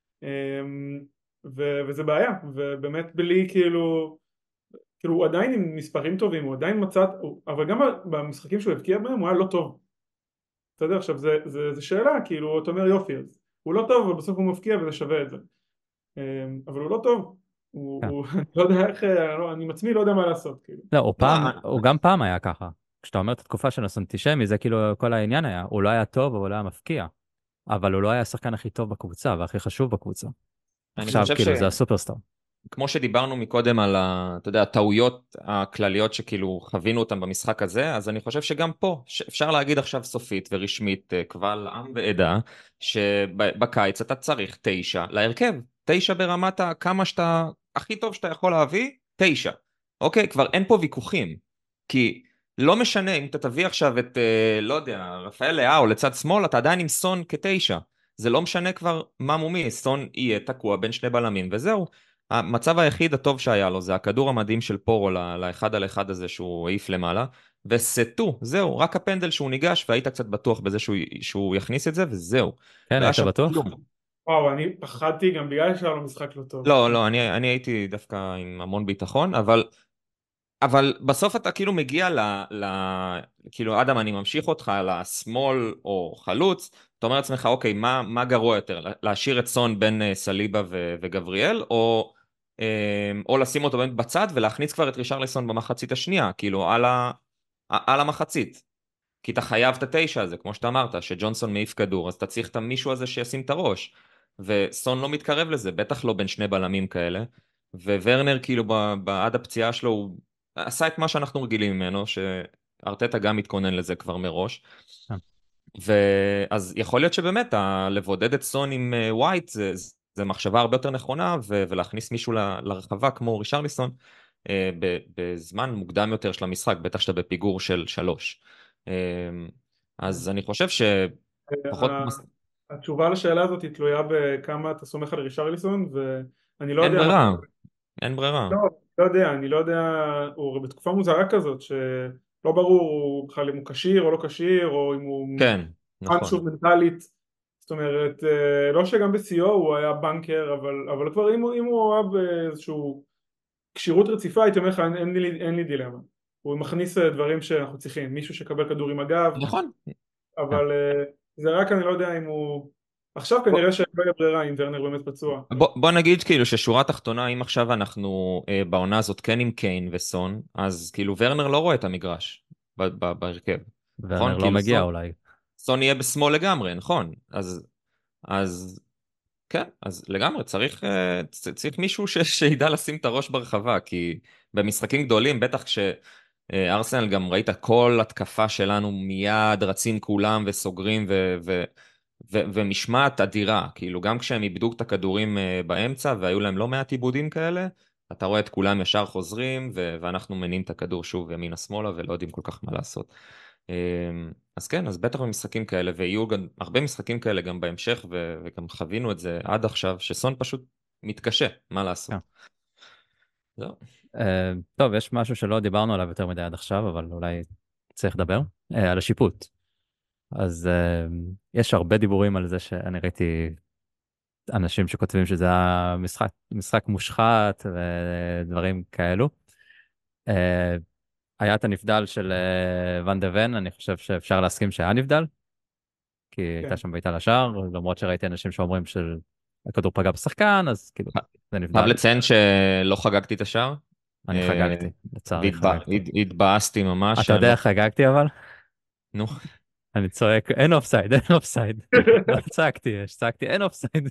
וזה בעיה, ובאמת בלי כאילו הוא עדיין עם מספרים טובים, הוא עדיין מצא, אבל גם במשחקים שהוא הבקיע בהם הוא היה לא טוב. אתה יודע, עכשיו זה שאלה, כאילו אתה אומר יופי, אז הוא לא טוב אבל בסוף הוא מבקיע וזה שווה את זה, אבל הוא לא טוב, כן. אני לא יודע איך, אני עם עצמי לא יודע מה לעשות כאילו. לא, לא, הוא גם פעם היה ככה. כשאתה אומר את התקופה של הסנטישמי, זה כאילו כל העניין היה. הוא לא היה טוב, אבל הוא לא היה מפקיע. אבל הוא לא היה השחקן הכי טוב בקבוצה, והכי חשוב בקבוצה. אני עכשיו, חושב כאילו, זה הסופרסטאר. כמו שדיברנו מקודם על אתה יודע, הטעויות הכלליות שכאילו חווינו אותן במשחק הזה, אז אני חושב שגם פה אפשר להגיד עכשיו סופית ורשמית, קבל עם ועדה, שבקיץ אתה צריך 9 להרכב. 9 ברמת כמה שאתה, הכי טוב שאתה יכול להביא, 9. אוקיי, כבר אין פה ויכוחים. כי לא משנה אם אתה תביא עכשיו את, לא יודע, רפאל לאהו לצד שמאל, אתה עדיין עם סון כ9. זה לא משנה כבר מה מומי, סון יהיה תקוע בין שני בלמים וזהו. המצב היחיד הטוב שהיה לו זה הכדור המדהים של פורו לאחד על אחד הזה שהוא העיף למעלה, וסטו, זהו, רק הפנדל שהוא ניגש והיית קצת בטוח בזה שהוא יכניס את זה וזהו. כן, לא היה היית שם בטוח? כלום. וואו, אני פחדתי גם בגלל שהיה לו משחק לא טוב. לא, אני הייתי דווקא עם המון ביטחון, אבל בסוף אתה כאילו מגיע כאילו אדם אני ממשיך אותך לשמאל או חלוץ, אתה אומר לעצמך אוקיי מה גרוע יותר, להשאיר את סון בין סליבה וגבריאל או לשים אותו באמת בצד ולהכניס כבר את רישרליסון במחצית השנייה, כאילו על המחצית, כי אתה חייב את ה9 הזה, כמו שאתה אמרת, שג'ונסון מעיף כדור, אז אתה צריך את המישהו הזה שישים את הראש, וסון לא מתקרב לזה, בטח לא בין שני בלמים כאלה, וורנר כאילו עד הפציעה שלו הוא עשה את מה שאנחנו רגילים ממנו, שארטטה גם מתכונן לזה כבר מראש, כן. ואז יכול להיות שבאמת לבודד את סון עם ווייט זה מחשבה הרבה יותר נכונה, ולהכניס מישהו לרחבה כמו רישרליסון בזמן מוקדם יותר של המשחק, בטח שאתה בפיגור של 3. אז אני חושב שפחות... התשובה לשאלה הזאת היא תלויה בכמה אתה סומך על רישרליסון, ואני לא אין יודע מה, ברירה, אין ברירה. אני לא יודע, הוא בתקופה מוזרה כזאת שלא ברור הוא בכלל אם הוא כשיר או לא כשיר, או אם הוא כן, מוכן נכון. שוב מנטלית, זאת אומרת, לא שגם בשיאו הוא היה בנקר, אבל כבר אם הוא היה באיזשהו כשירות רציפה, הייתי אומר לך, אין לי דילמה, הוא מכניס דברים שאנחנו צריכים, מישהו שקבל כדור עם הגב, נכון. כן. אבל זה רק אני לא יודע אם הוא, עכשיו כנראה שלא יהיה ברירה אם ורנר באמת פצוע. בוא נגיד כאילו ששורה תחתונה, אם עכשיו אנחנו בעונה הזאת כן עם קיין וסון, אז כאילו ורנר לא רואה את המגרש בהרכב. נכון? ורנר לא כאילו מגיע אולי. סון יהיה בשמאל לגמרי, נכון? אז כן, אז לגמרי צריך מישהו שידע לשים את הראש ברחבה, כי במשחקים גדולים, בטח כשארסנל גם ראית כל התקפה שלנו מיד רצים כולם וסוגרים ומשמעת אדירה, כאילו גם כשהם איבדו את הכדורים באמצע והיו להם לא מעט עיבודים כאלה, אתה רואה את כולם ישר חוזרים ואנחנו מניעים את הכדור שוב ימינה שמאלה ולא יודעים כל כך מה לעשות. אז כן, אז בטח במשחקים כאלה, ויהיו גם הרבה משחקים כאלה גם בהמשך, וגם חווינו את זה עד עכשיו, שסון פשוט מתקשה, מה לעשות. כן. זהו. טוב, יש משהו שלא דיברנו עליו יותר מדי עד עכשיו, אבל אולי צריך לדבר, על השיפוט. אז יש הרבה דיבורים על זה שאני ראיתי אנשים שכותבים שזה היה משחק מושחת ודברים כאלו. היה את הנבדל של ואן דה ון, אני חושב שאפשר להסכים שהיה נבדל, כי הייתה כן. שם בעיטה לשער, למרות שראיתי אנשים שאומרים שהכדור פגע בשחקן, אז כאילו, זה חייב נבדל. לציין שלא חגגתי את השער. אני חגגתי, לצערי חגגתי. והתבאסתי ממש אתה שהם יודע לא... איך חגגתי אבל? נו, אני צועק, אין אופסייד, אין אופסייד. לא צעקתי, צעקתי, אין אופסייד.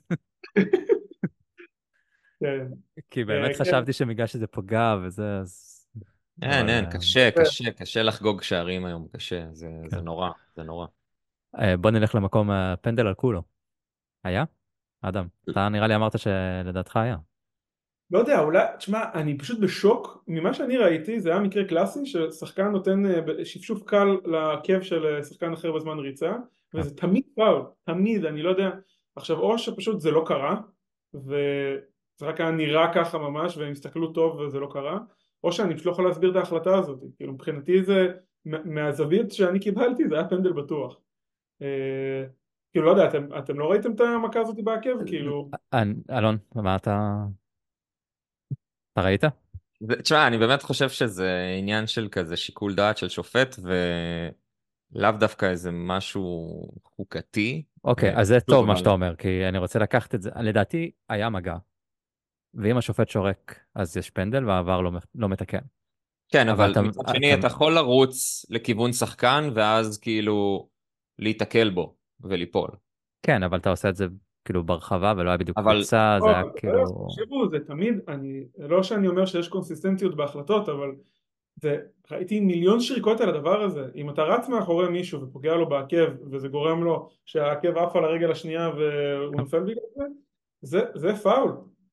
כן. כי באמת כן. חשבתי שבגלל שזה פגע וזה, אז... אין, אבל אין, קשה, קשה, קשה לחגוג שערים היום, קשה, זה כן. נורא, זה נורא. בוא נלך למקום הפנדל על כולו. היה? אדם, אתה נראה לי אמרת שלדעתך היה. לא יודע, אולי, תשמע, אני פשוט בשוק, ממה שאני ראיתי, זה היה מקרה קלאסי ששחקן נותן שפשוף קל לעקב של שחקן אחר בזמן ריצה, כן. וזה תמיד פאול, תמיד, אני לא יודע, עכשיו או שפשוט זה לא קרה, וזה רק היה נראה ככה ממש, והם הסתכלו טוב וזה לא קרה, או שאני פשוט לא יכול להסביר את ההחלטה הזאת, כאילו מבחינתי זה, מהזווית שאני קיבלתי זה היה פנדל בטוח. כאילו לא יודע, אתם לא ראיתם את המכה הזאת בעקב? כאילו... אלון, מה אתה ראית? תשמע, אני באמת חושב שזה עניין של כזה שיקול דעת של שופט, ולאו דווקא איזה משהו חוקתי. אוקיי, אז זה שוב, טוב מה אבל... שאתה אומר, כי אני רוצה לקחת את זה. לדעתי היה מגע, ואם השופט שורק, אז יש פנדל, והעבר לא מתקן. כן, אבל אבל מצד שני אתה יכול לרוץ לכיוון שחקן, ואז כאילו להיתקל בו וליפול. כן, אבל אתה עושה את זה כאילו ברחבה, ולא היה בדיוק אבל קבוצה, זה היה כאילו... תקשיבו, זה תמיד, לא שאני אומר שיש קונסיסטנטיות בהחלטות, אבל ראיתי מיליון שריקות על הדבר הזה. אם אתה רץ מאחורי מישהו ופוגע לו בעקב, וזה גורם לו שהעקב עף על הרגל השנייה והוא נופל בגלל זה פאול.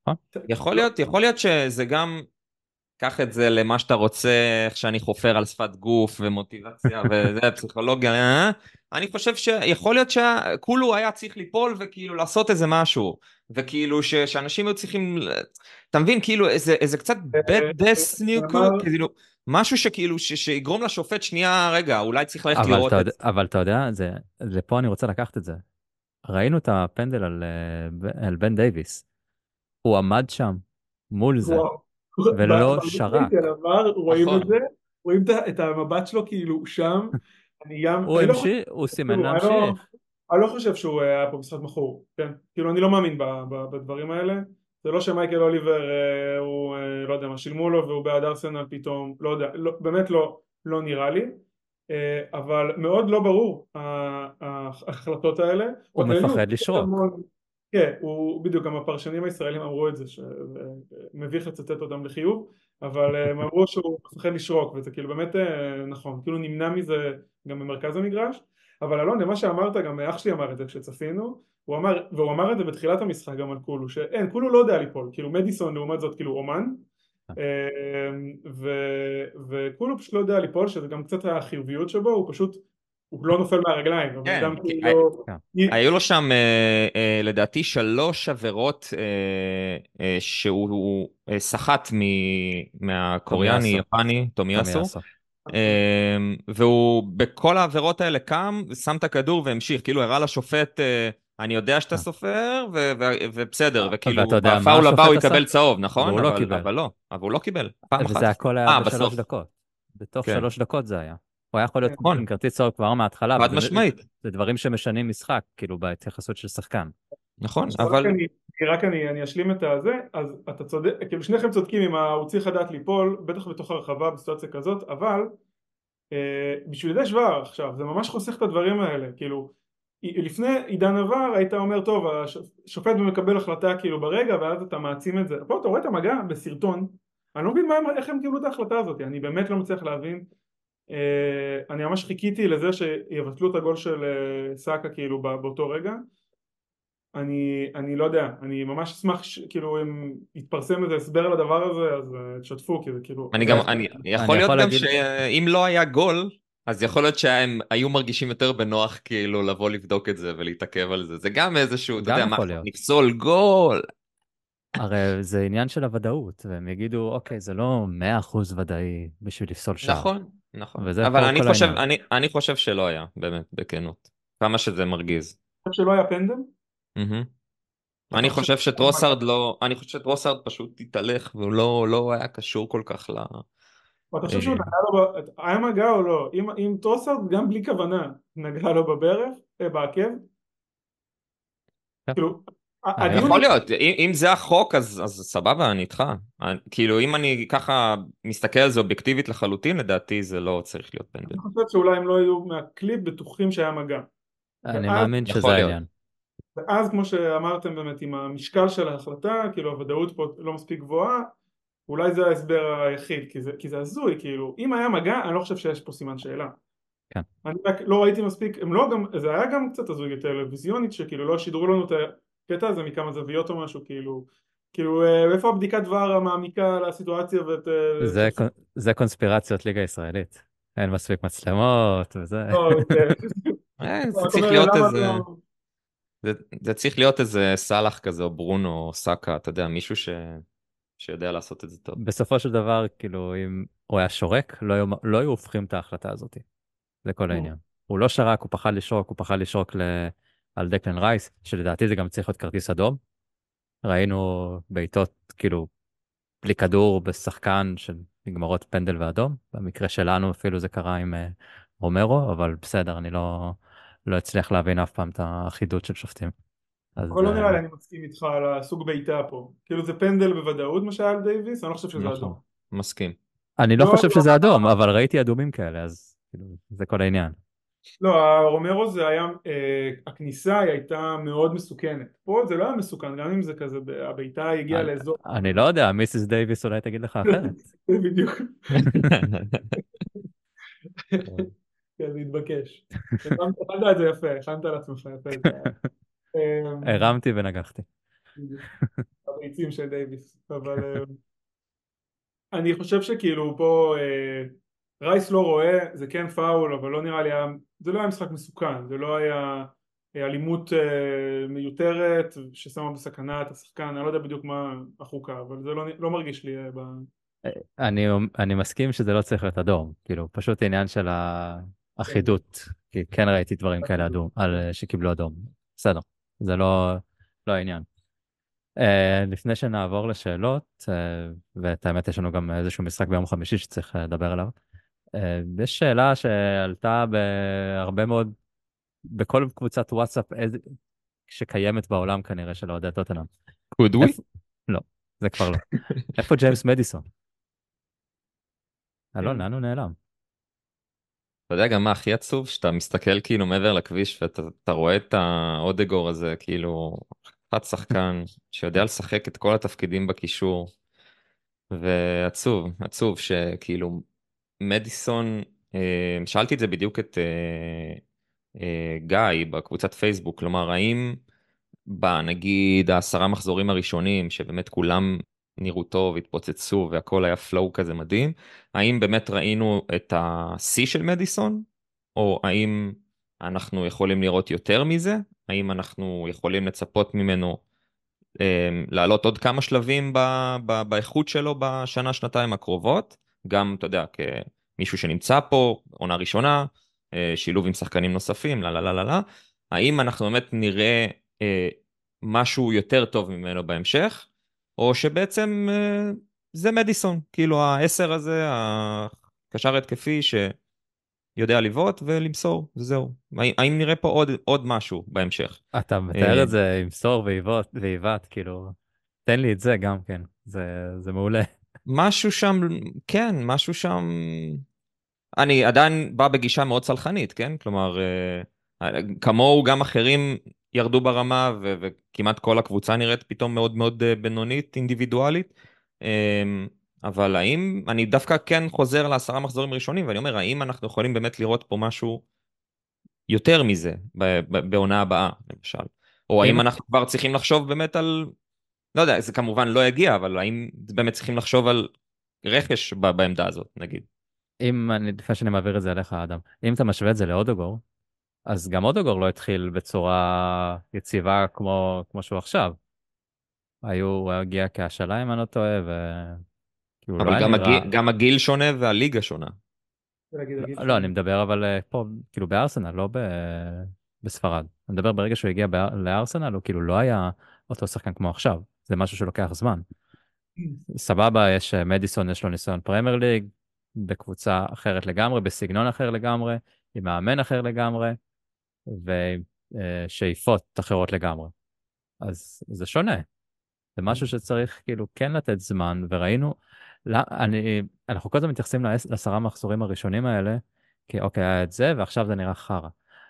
יכול להיות שזה גם... קח את זה למה שאתה רוצה, איך שאני חופר על שפת גוף ומוטיבציה וזה, פסיכולוגיה, אני חושב שיכול להיות שכולו היה צריך ליפול וכאילו לעשות איזה משהו, וכאילו שאנשים היו צריכים, אתה מבין, כאילו איזה קצת bad death, כאילו, משהו שכאילו, שיגרום לשופט שנייה, רגע, אולי צריך ללכת לראות את זה. אבל אתה יודע, לפה אני רוצה לקחת את זה. ראינו את הפנדל על בן דייוויס. הוא עמד שם, מול זה, וואו. ולא שרק. רואים את נכון. זה, רואים את המבט שלו כאילו הוא שם. הוא אני לא חושב, המשיך, הוא סימן תראו, להמשיך. אני לא חושב שהוא היה פה משחק מכור, כן? כאילו אני לא מאמין בדברים האלה. זה לא שמייקל אוליבר הוא לא יודע מה שילמו לו והוא בעד ארסנל פתאום, לא יודע, באמת לא נראה לי. אבל מאוד לא ברור ההחלטות האלה. הוא בכללי מפחד לשרוק. כן, הוא בדיוק, גם הפרשנים הישראלים אמרו את זה, שמביך לצטט אותם לחיוב, אבל הם אמרו שהוא מפחד לשרוק, וזה כאילו באמת נכון, כאילו נמנע מזה גם במרכז המגרש. אבל אלון, למה שאמרת, גם אח שלי אמר את זה כשצפינו, והוא אמר את זה בתחילת המשחק גם על קולו, שאין, קולו לא יודע ליפול, כאילו מדיסון לעומת זאת כאילו אומן, וקולו פשוט לא יודע ליפול, שזה גם קצת החיוביות שבו, הוא לא נופל מהרגליים, אבל כן, גם כאילו... היו לו שם לדעתי 3 עבירות שהוא סחט מהקוריאני יפני, טומיאסו, והוא בכל העבירות האלה קם, שם את הכדור והמשיך, כאילו הראה לשופט, אני יודע שאתה סופר, ובסדר, וכאילו בפאול הבא הוא יקבל צהוב, נכון? אבל הוא לא קיבל, פעם אחת. וזה הכל היה בסוף. ב3 דקות. בתוך כן. 3 דקות זה היה. הוא היה יכול להיות נכון. עם כרטיס צהוב כבר מההתחלה. חד משמעית. זה דברים שמשנים משחק, כאילו בהתייחסות של שחקן. נכון, אבל... אני אשלים את הזה, אז אתה צודק, כאילו שניכם צודקים אם הוא צריך לדעת ליפול, בטח בתוך הרחבה בסיטואציה כזאת, אבל בשביל זה שוואר עכשיו, זה ממש חוסך את הדברים האלה, כאילו לפני עידן עבר היית אומר טוב, השופט מקבל החלטה כאילו ברגע, ואז אתה מעצים את זה, פה אתה רואה את המגע בסרטון, אני לא מבין איך הם קיבלו את ההחלטה הזאת, אני באמת לא מצליח להבין. אני ממש חיכיתי לזה שיבטלו את הגול של סאקה כאילו באותו רגע. אני לא יודע, אני ממש אשמח כאילו אם יתפרסם איזה הסבר לדבר הזה, אז תשתפו, כי זה כאילו... יכול להיות גם שאם לא היה גול, אז יכול להיות שהם היו מרגישים יותר בנוח כאילו לבוא לבדוק את זה ולהתעכב על זה. זה גם איזשהו, אתה יודע, נפסול גול. הרי זה עניין של הוודאות, והם יגידו, אוקיי, זה לא 100% ודאי בשביל לפסול שער. נכון. אבל אני חושב שלא היה, באמת, בכנות. כמה שזה מרגיז. אני חושב שלא היה פנדל? אני חושב שטרוסארד פשוט התהלך, והוא לא היה קשור כל כך אתה חושב שהוא נגע לו, היה מגע או לא? אם טרוסארד גם בלי כוונה נגע לו בברך, בעקב, כאילו, הדיון יכול להיות, אם זה החוק אז סבבה, אני איתך. כאילו אם אני ככה מסתכל על זה אובייקטיבית לחלוטין, לדעתי זה לא צריך להיות פנדל. אני חושב שאולי הם לא יהיו מהקליפ בטוחים שהיה מגע. אני ואז, מאמין שזה יכול להיות. העניין. ואז כמו שאמרתם באמת עם המשקל של ההחלטה, כאילו הוודאות פה לא מספיק גבוהה, אולי זה ההסבר היחיד, כי זה הזוי, כאילו אם היה מגע אני לא חושב שיש פה סימן שאלה. כן. אני רק לא ראיתי מספיק, הם לא גם, זה היה גם קצת הזוי טלוויזיונית שכאילו לא שידרו לנו את הקטע הזה מכמה זוויות או משהו, כאילו איפה הבדיקת דבר המעמיקה על הסיטואציה ואת... זה קונספירציות ליגה ישראלית. אין מספיק מצלמות וזה. לא, כן. זה אתה צריך אומר, להיות למה איזה, לא... זה צריך להיות איזה סאלח כזה, או ברונו, או סאקה, אתה יודע, מישהו שיודע לעשות את זה טוב. בסופו של דבר, כאילו, אם הוא היה שורק, לא היו הופכים את ההחלטה הזאת. זה כל העניין. הוא לא שרק, הוא פחד לשרוק, הוא פחד לשרוק על דקלן רייס, שלדעתי זה גם צריך להיות כרטיס אדום. ראינו בעיטות, כאילו, בלי כדור בשחקן שנגמרות פנדל ואדום. במקרה שלנו אפילו זה קרה עם רומרו, אבל בסדר, אני לא אצליח להבין אף פעם את האחידות של שופטים. אז אבל לא נראה לי אני מסכים איתך על הסוג בעיטה פה, כאילו זה פנדל בוודאות מה שהיה על דייוויס, אני לא חושב שזה נכון, אדום. מסכים. אני לא לא, חושב שזה אדום, אבל ראיתי אדומים כאלה, אז כאילו, זה כל העניין. לא, הרומרו זה היה, הכניסה היא הייתה מאוד מסוכנת, פה זה לא היה מסוכן, גם אם זה כזה, הבעיטה הגיעה אני, לאזור, אני לא יודע, מיסיס דייוויס אולי תגיד לך אחרת. זה בדיוק, כן, זה התבקש. הכנת את זה יפה, הכנת על עצמך יפה את הרמתי ונגחתי. הביצים של דייוויס, אבל אני חושב שכאילו פה רייס לא רואה, זה כן פאול, אבל לא נראה לי, זה לא היה משחק מסוכן, זה לא היה אלימות מיותרת ששמה בסכנה את השחקן, אני לא יודע בדיוק מה החוקה, אבל זה לא מרגיש לי אני מסכים שזה לא צריך להיות אדום, כאילו, פשוט עניין של האחידות, כי כן ראיתי דברים כאלה אדום, שקיבלו אדום. בסדר, זה לא העניין. לפני שנעבור לשאלות, ואת האמת יש לנו גם איזשהו משחק ביום חמישי שצריך לדבר עליו, יש שאלה שעלתה בהרבה מאוד, בכל קבוצת וואטסאפ שקיימת בעולם כנראה של אוהדי טוטנהאם. could we? לא, זה כבר לא. איפה ג'יימס מדיסון? אלון, כן. לאן הוא נעלם? אתה יודע גם מה הכי עצוב? שאתה מסתכל כאילו מעבר לכביש ואתה רואה את האודגור הזה, כאילו, חד שחקן שיודע לשחק את כל התפקידים בקישור, ועצוב, עצוב שכאילו מדיסון, שאלתי את זה בדיוק את גיא בקבוצת פייסבוק, כלומר האם נגיד העשרה מחזורים הראשונים שבאמת כולם נראו טוב, התפוצצו והכל היה פלואו כזה מדהים, האם באמת ראינו את השיא של מדיסון, או האם אנחנו יכולים לראות יותר מזה, האם אנחנו יכולים לצפות ממנו לעלות עוד כמה שלבים באיכות שלו בשנה שנתיים הקרובות, גם אתה יודע כמישהו שנמצא פה עונה ראשונה, שילוב עם שחקנים נוספים, לא לא לא לא לא, האם אנחנו באמת נראה משהו יותר טוב ממנו בהמשך, או שבעצם זה מדיסון, כאילו העשר הזה, הקשר התקפי שיודע לבעוט ולמסור, וזהו. האם נראה פה עוד משהו בהמשך? אתה מתאר את זה עם סור ועיבת, כאילו, תן לי את זה גם כן, זה מעולה. משהו שם, כן, משהו שם, אני עדיין בא בגישה מאוד צלחנית, כן? כלומר, כמוהו גם אחרים ירדו ברמה, וכמעט כל הקבוצה נראית פתאום מאוד מאוד בינונית, אינדיבידואלית. אבל האם, אני דווקא כן חוזר לעשרה מחזורים ראשונים, ואני אומר, האם אנחנו יכולים באמת לראות פה משהו יותר מזה בעונה הבאה, למשל? או האם אנחנו כבר צריכים לחשוב באמת על, לא יודע, זה כמובן לא יגיע, אבל האם באמת צריכים לחשוב על רכש בעמדה הזאת, נגיד? לפני שאני מעביר את זה אליך, אדם, אם אתה משווה את זה לאודוגור, אז גם אודוגור לא התחיל בצורה יציבה כמו שהוא עכשיו. הוא הגיע כהשאלה, אם אני לא טועה, וכאילו לא אבל היה נראה... גם הגיל שונה והליגה שונה. לא, אני מדבר אבל פה, כאילו בארסנל, לא בספרד. אני מדבר ברגע שהוא הגיע לארסנל, הוא כאילו לא היה אותו שחקן כמו עכשיו. זה משהו שלוקח זמן. סבבה, יש מדיסון, יש לו ניסיון פרמייר ליג, בקבוצה אחרת לגמרי, בסגנון אחר לגמרי, עם מאמן אחר לגמרי, ושאיפות אחרות לגמרי. אז זה שונה. זה משהו שצריך כאילו כן לתת זמן, וראינו, אנחנו כל הזמן מתייחסים ל10 מחזורים הראשונים האלה, כי אוקיי, היה את זה, ועכשיו זה נראה חרא.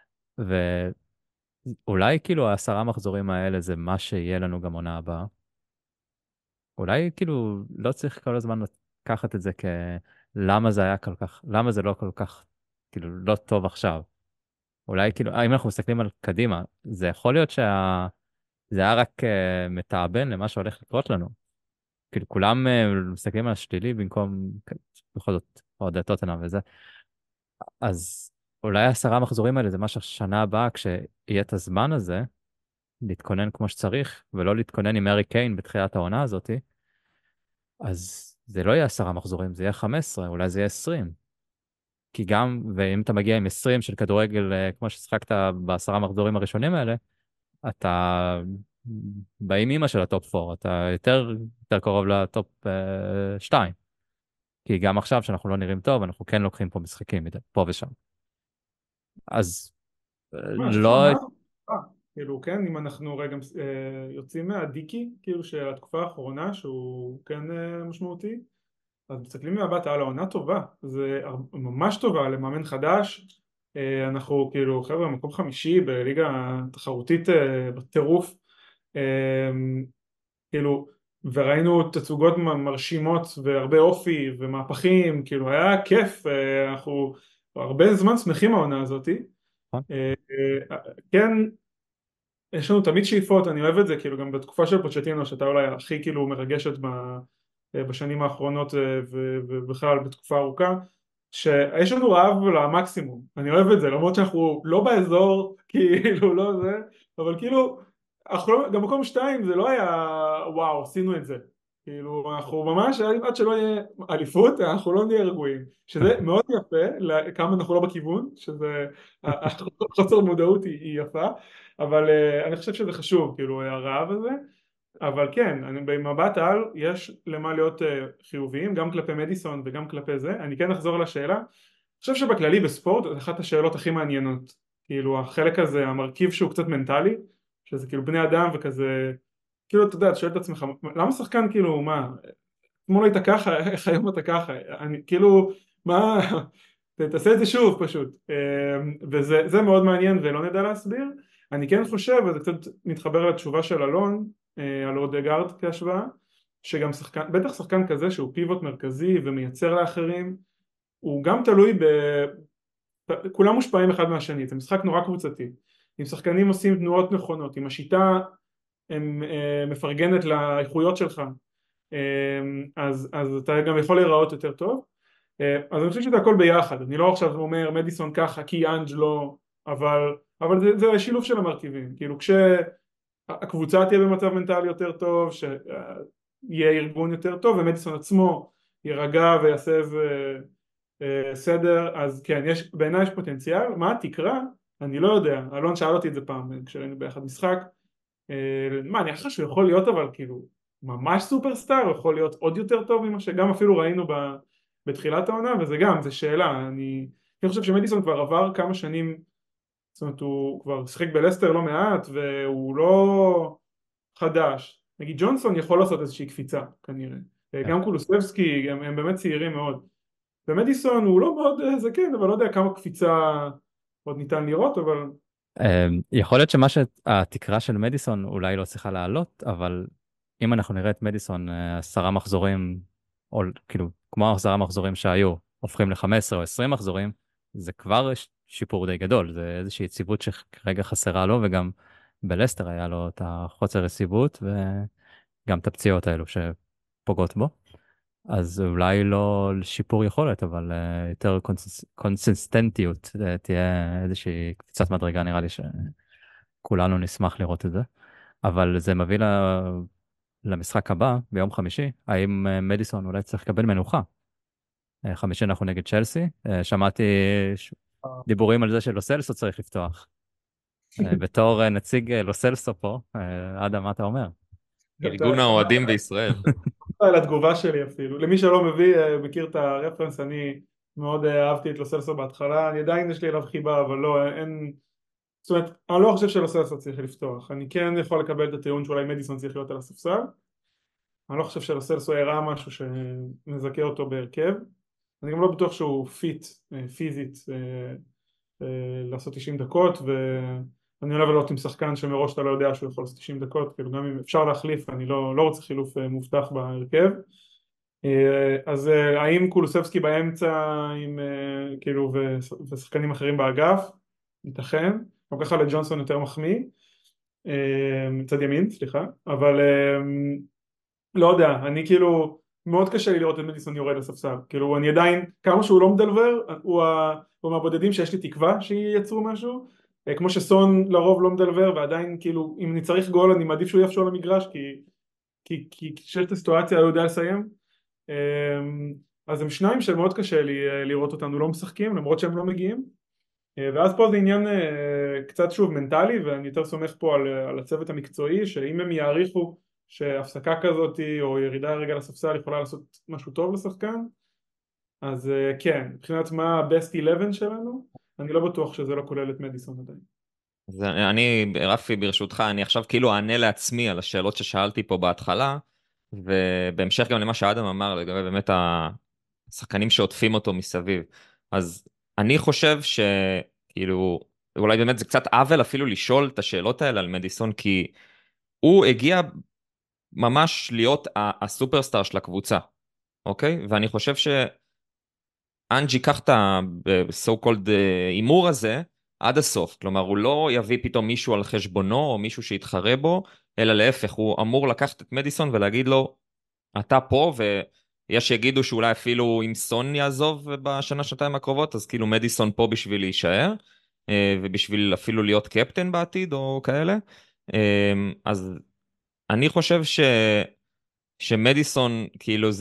ואולי כאילו ה10 מחזורים האלה זה מה שיהיה לנו גם עונה הבאה. אולי כאילו לא צריך כל הזמן לקחת את זה למה זה היה כל כך, למה זה לא כל כך, כאילו לא טוב עכשיו. אולי כאילו, אם אנחנו מסתכלים על קדימה, זה יכול להיות זה היה רק מתאבן למה שהולך לקרות לנו. כאילו כולם מסתכלים על השלילי במקום, בכל זאת, אוהדי טוטנהאם וזה. אז אולי ה10 מחזורים האלה זה מה שהשנה הבאה, כשיהיה את הזמן הזה, להתכונן כמו שצריך, ולא להתכונן עם הארי קיין בתחילת העונה הזאת, אז זה לא יהיה 10 מחזורים, זה יהיה 15, אולי זה יהיה 20. כי גם, ואם אתה מגיע עם 20 של כדורגל, כמו ששחקת ב10 מחזורים הראשונים האלה, אתה באימא של הטופ 4, אתה יותר קרוב לטופ 2. כי גם עכשיו, שאנחנו לא נראים טוב, אנחנו כן לוקחים פה משחקים, פה ושם. אז אני חושב שהעונה לא... הזאת, כאילו כן, אם אנחנו רגע יוצאים מהדיקי, כאילו שהתקופה האחרונה שהוא כן משמעותי, אז מסתכלים מהבט על העונה טובה, זה ממש טובה למאמן חדש, אנחנו כאילו חבר'ה מקום חמישי בליגה תחרותית בטירוף, כאילו, וראינו תצוגות מרשימות והרבה אופי ומהפכים, כאילו היה כיף, אנחנו הרבה זמן שמחים העונה הזאתי. כן, יש לנו תמיד שאיפות, אני אוהב את זה, כאילו גם בתקופה של פוצ'טינו, שאתה אולי הכי כאילו מרגשת בשנים האחרונות ובכלל בתקופה ארוכה, שיש לנו רעב למקסימום, אני אוהב את זה, למרות שאנחנו לא באזור, כאילו לא זה, אבל כאילו, גם מקום 2 זה לא היה וואו, עשינו את זה, כאילו אנחנו ממש, עד שלא יהיה אליפות, אנחנו לא נהיה רגועים, שזה מאוד יפה, כמה אנחנו לא בכיוון, שזה, חוסר מודעות היא יפה, אבל אני חושב שזה חשוב, כאילו הרעב הזה, אבל כן, במבט על יש למה להיות חיוביים, גם כלפי מדיסון וגם כלפי זה. אני כן אחזור לשאלה, אני חושב שבכללי בספורט זו אחת השאלות הכי מעניינות, כאילו החלק הזה, המרכיב שהוא קצת מנטלי, שזה כאילו בני אדם וכזה, כאילו אתה יודע, אתה שואל את עצמך, למה שחקן כאילו, מה, אתמול היית ככה, איך היום אתה ככה, אני כאילו, מה, תעשה את זה שוב פשוט, וזה מאוד מעניין ולא נדע להסביר. אני כן חושב, וזה קצת מתחבר לתשובה של אלון, על אודגארד כהשוואה, שגם שחקן, בטח שחקן כזה שהוא פיבוט מרכזי ומייצר לאחרים, הוא גם תלוי כולם מושפעים אחד מהשני, זה משחק נורא קבוצתי, אם שחקנים עושים תנועות נכונות, אם השיטה מפרגנת לאיכויות שלך, אז אתה גם יכול להיראות יותר טוב, אז אני חושב שזה הכל ביחד, אני לא עכשיו אומר מדיסון ככה כי אנג' לא, אבל זה שילוב של המרכיבים, כאילו הקבוצה תהיה במצב מנטלי יותר טוב, שיהיה ארגון יותר טוב, ומדיסון עצמו יירגע ויעשה איזה סדר, אז כן, בעיניי יש פוטנציאל. מה התקרה? אני לא יודע, אלון שאל אותי את זה פעם כשהיינו באחד משחק, מה, אני חושב שהוא יכול להיות אבל כאילו ממש סופרסטאר, הוא יכול להיות עוד יותר טוב ממה שגם אפילו ראינו בתחילת העונה, וזה גם, זה שאלה, אני חושב שמדיסון כבר עבר כמה שנים, זאת אומרת הוא כבר שחק בלסטר לא מעט והוא לא חדש, נגיד ג'ונסון יכול לעשות איזושהי קפיצה כנראה, גם קולוסבסקי הם באמת צעירים מאוד, ומדיסון הוא לא מאוד זקן אבל לא יודע כמה קפיצה עוד ניתן לראות, אבל יכול להיות שהתקרה של מדיסון אולי לא צריכה לעלות, אבל אם אנחנו נראה את מדיסון 10 מחזורים, או כאילו כמו 10 מחזורים שהיו, הופכים ל-15 או 20 מחזורים, זה כבר שיפור די גדול, זה איזושהי יציבות שכרגע חסרה לו, וגם בלסטר היה לו את החוסר יציבות, וגם את הפציעות האלו שפוגעות בו. אז אולי לא שיפור יכולת, אבל יותר קונסיסטנטיות, תהיה איזושהי קפיצת מדרגה, נראה לי שכולנו נשמח לראות את זה. אבל זה מביא למשחק הבא, ביום חמישי, האם מדיסון אולי צריך לקבל מנוחה? חמישי אנחנו נגד צ'לסי, שמעתי דיבורים על זה שלוסלסו צריך לפתוח. בתור נציג לוסלסו פה, אדם, מה אתה אומר? ארגון האוהדים בישראל. לתגובה שלי אפילו. למי שלא מכיר את הרפרנס, אני מאוד אהבתי את לוסלסו בהתחלה, אני עדיין יש לי אליו חיבה, אבל לא, אין, זאת אומרת, אני לא חושב שלוסלסו צריך לפתוח, אני כן יכול לקבל את הטיעון שאולי מדיסון צריך להיות על הספסל, אני לא חושב שלוסלסו הראה משהו שמזכה אותו בהרכב, אני גם לא בטוח שהוא פיט פיזית לעשות 90 דקות, ואני אוהב לעלות עם שחקן שמראש אתה לא יודע שהוא יכול לעשות 90 דקות, כאילו גם אם אפשר להחליף, אני לא רוצה חילוף מובטח בהרכב. אז האם קולוסבסקי באמצע עם כאילו ושחקנים אחרים באגף? ייתכן, גם ככה לג'ונסון יותר מחמיא, מצד ימין, סליחה, אבל לא יודע, אני כאילו מאוד קשה לי לראות את מדיסון יורד לספסל, כאילו אני עדיין, כמה שהוא לא מדלבר, הוא מהבודדים שיש לי תקווה שייצרו משהו, כמו שסון לרוב לא מדלבר, ועדיין כאילו אם אני צריך גול אני מעדיף שהוא יפשול למגרש, כי כשיש את הסיטואציה הוא יודע לסיים. אז הם שניים שמאוד קשה לי לראות אותנו לא משחקים למרות שהם לא מגיעים, ואז פה זה עניין קצת שוב מנטלי, ואני יותר סומך פה על הצוות המקצועי, שאם הם יעריכו שהפסקה כזאת או ירידה רגע לספסל יכולה לעשות משהו טוב לשחקן, אז כן, מבחינת מה ה-best 11 שלנו, אני לא בטוח שזה לא כולל את מדיסון עדיין. אז אני, רפי, ברשותך, אני עכשיו כאילו אענה לעצמי על השאלות ששאלתי פה בהתחלה, ובהמשך גם למה שאדם אמר לגבי באמת השחקנים שעוטפים אותו מסביב. אז אני חושב שכאילו, אולי באמת זה קצת עוול אפילו לשאול את השאלות האלה על מדיסון, כי הוא הגיע ממש להיות הסופרסטאר של הקבוצה, אוקיי? ואני חושב אנג'י ייקח את ה-so called הימור הזה עד הסוף, כלומר הוא לא יביא פתאום מישהו על חשבונו או מישהו שיתחרה בו, אלא להפך, הוא אמור לקחת את מדיסון ולהגיד לו, אתה פה, ויש שיגידו שאולי אפילו אם סון יעזוב בשנה שנתיים הקרובות, אז כאילו מדיסון פה בשביל להישאר, ובשביל אפילו להיות קפטן בעתיד או כאלה. אז אני חושב שמדיסון כאילו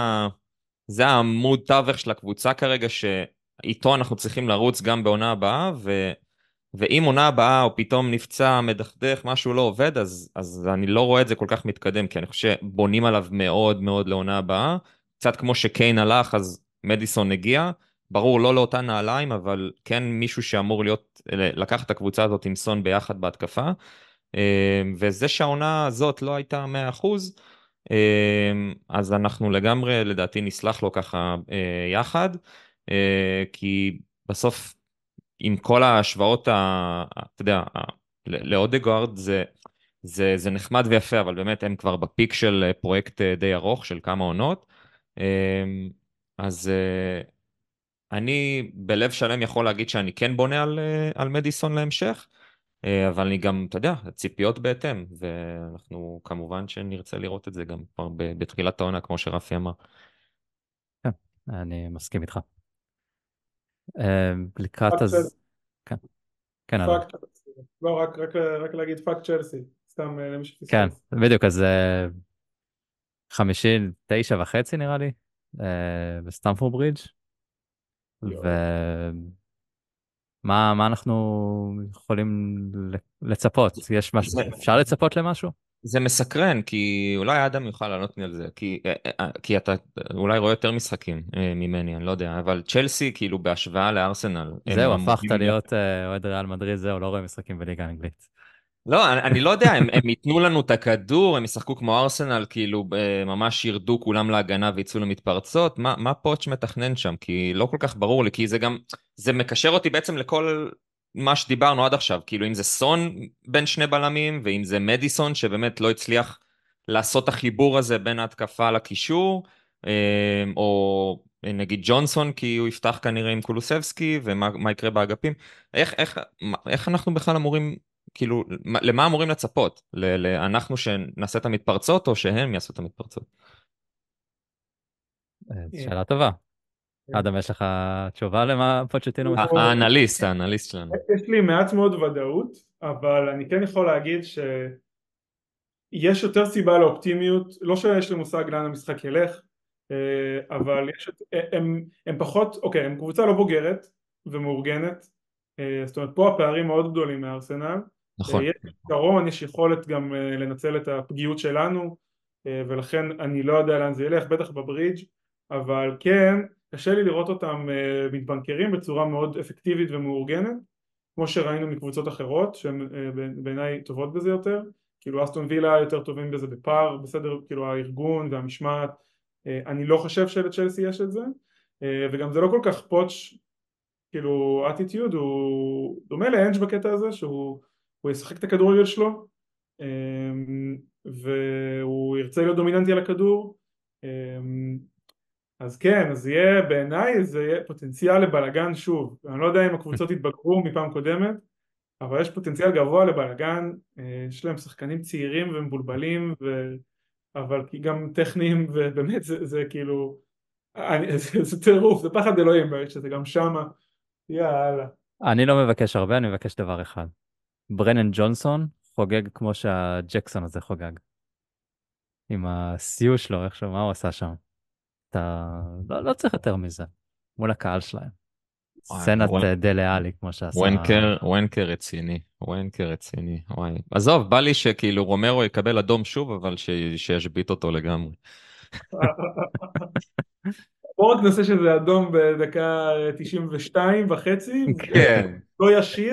זה העמוד תווך של הקבוצה כרגע, שאיתו אנחנו צריכים לרוץ גם בעונה הבאה, ואם עונה הבאה או פתאום נפצע, מדכדך, משהו לא עובד, אז אני לא רואה את זה כל כך מתקדם, כי אני חושב שבונים עליו מאוד מאוד לעונה הבאה, קצת כמו שקיין הלך, אז מדיסון הגיע, ברור לא לאותן נעליים, אבל כן מישהו שאמור לקחת את הקבוצה הזאת עם סון ביחד בהתקפה, וזה שהעונה הזאת לא הייתה 100%, אז אנחנו לגמרי, לדעתי, נסלח לו ככה יחד, כי בסוף, עם כל ההשוואות, אתה יודע, לאודגארד, זה נחמד ויפה, אבל באמת הם כבר בפיק של פרויקט די ארוך, של כמה עונות, אז אני בלב שלם יכול להגיד שאני כן בונה על מדיסון להמשך, אבל אני גם, אתה יודע, ציפיות בהתאם, ואנחנו כמובן שנרצה לראות את זה גם כבר בתחילת העונה, כמו שרפי אמר. כן, אני מסכים איתך. לקראת פאק צ'לסי. כן, כן, אדם. לא, רק להגיד פאק צ'לסי, סתם למי כן, שפספס. בדיוק, אז 59.5 נראה לי, בסטמפורד ברידג', ומה אנחנו יכולים לצפות? יש משהו, אפשר לצפות למשהו? זה מסקרן, כי אולי אדם יוכל לענות לי על זה, כי אתה אולי רואה יותר משחקים ממני, אני לא יודע, אבל צ'לסי, כאילו בהשוואה לארסנל, זהו, הפכת להיות אוהד ריאל מדריד, זהו, לא רואה משחקים בליגה האנגלית. לא, אני לא יודע, הם ייתנו לנו את הכדור, הם ישחקו כמו ארסנל, כאילו ממש ירדו כולם להגנה ויצאו למתפרצות, מה פוטש מתכנן שם? כי לא כל כך ברור לי, כי זה מקשר אותי בעצם לכל מה שדיברנו עד עכשיו, כאילו אם זה סון בין שני בלמים, ואם זה מדיסון שבאמת לא הצליח לעשות את החיבור הזה בין ההתקפה לקישור, או נגיד ג'ונסון, כי הוא יפתח כנראה עם קולוסבסקי, ומה יקרה באגפים, איך אנחנו בכלל אמורים, כאילו, למה אמורים לצפות? אנחנו שנעשה את המתפרצות, או שהם יעשו את המתפרצות? שאלה טובה. אדם, יש לך תשובה למה פוצ'טינו משחק? האנליסט שלנו. יש לי מעט מאוד ודאות, אבל אני כן יכול להגיד שיש יותר סיבה לאופטימיות, לא שיש לי מושג לאן המשחק ילך, אבל הם פחות, אוקיי, הם קבוצה לא בוגרת ומאורגנת, זאת אומרת פה הפערים מאוד גדולים מארסנל, נכון. יש פתרון, יש יכולת גם לנצל את הפגיעות שלנו, ולכן אני לא יודע לאן זה ילך, בטח בברידג', אבל כן, קשה לי לראות אותם מתבנקרים בצורה מאוד אפקטיבית ומאורגנת, כמו שראינו מקבוצות אחרות, שהן בעיניי טובות בזה יותר, כאילו אסטון וילה יותר טובים בזה בפער, בסדר, כאילו הארגון והמשמעת, אני לא חושב שלצ'לסי יש את זה, וגם זה לא כל כך פוטש, כאילו אטיטיוד, הוא דומה לאנג' בקטע הזה, שהוא ישחק את הכדורגל שלו, והוא ירצה להיות דומיננטי על הכדור, אז כן, אז יהיה בעיניי זה יהיה פוטנציאל לבלגן שוב, אני לא יודע אם הקבוצות התבגרו מפעם קודמת, אבל יש פוטנציאל גבוה לבלגן, יש להם שחקנים צעירים ומבולבלים, אבל גם טכניים, ובאמת זה כאילו, זה טירוף, זה פחד אלוהים, שזה גם שמה, יאללה. אני לא מבקש הרבה, אני מבקש דבר אחד. ברנן ג'ונסון חוגג כמו שהג'קסון הזה חוגג. עם הסיוע שלו, איכשהו, מה הוא עשה שם? אתה לא צריך יותר מזה. מול הקהל שלהם. וואי, סצנת דלה עלי, כמו שעשה... וונקר רציני, וונקר רציני, וואי. עזוב, בא לי שכאילו רומרו יקבל אדום שוב, אבל שישבית אותו לגמרי. בואו רק נעשה שזה אדום בדקה 92 וחצי, כן. לא ישיר,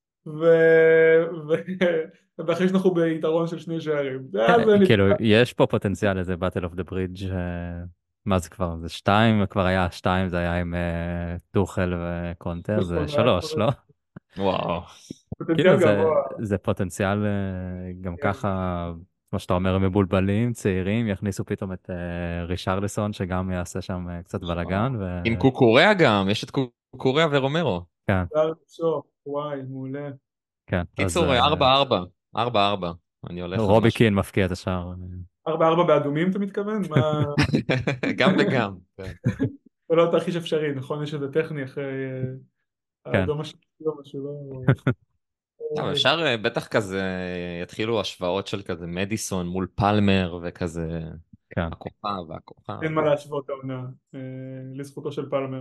ואחרי שאנחנו ביתרון של 2 שערים. כאילו, יש פה פוטנציאל לזה באטל אוף דה ברידג', מה זה כבר? זה 2, כבר היה 2, זה היה עם טוחל וקונטר, זה 3, לא? וואו. כאילו, פוטנציאל גבוה. זה פוטנציאל גם ככה, כמו שאתה אומר, מבולבלים, צעירים, יכניסו פתאום את רישרליסון, שגם יעשה שם קצת בלאגן. עם קוקוריה גם, יש את קוקוריה ורומרו. כן. וואי, מעולה. כן. קיצור, 4-4. 4-4. אני הולך על רובי משהו. קין מפקיע את השער. 4-4 באדומים אתה מתכוון? גם וגם. זה לא תרחיש אפשרי, נכון? יש איזה טכני אחרי כן. האדום השני או משהו, לא... אבל אפשר בטח כזה, יתחילו השוואות של כזה מדיסון מול פלמר וכזה, כן. הכוכב והכוכב. אין מה להשוות העונה לזכותו של פלמר.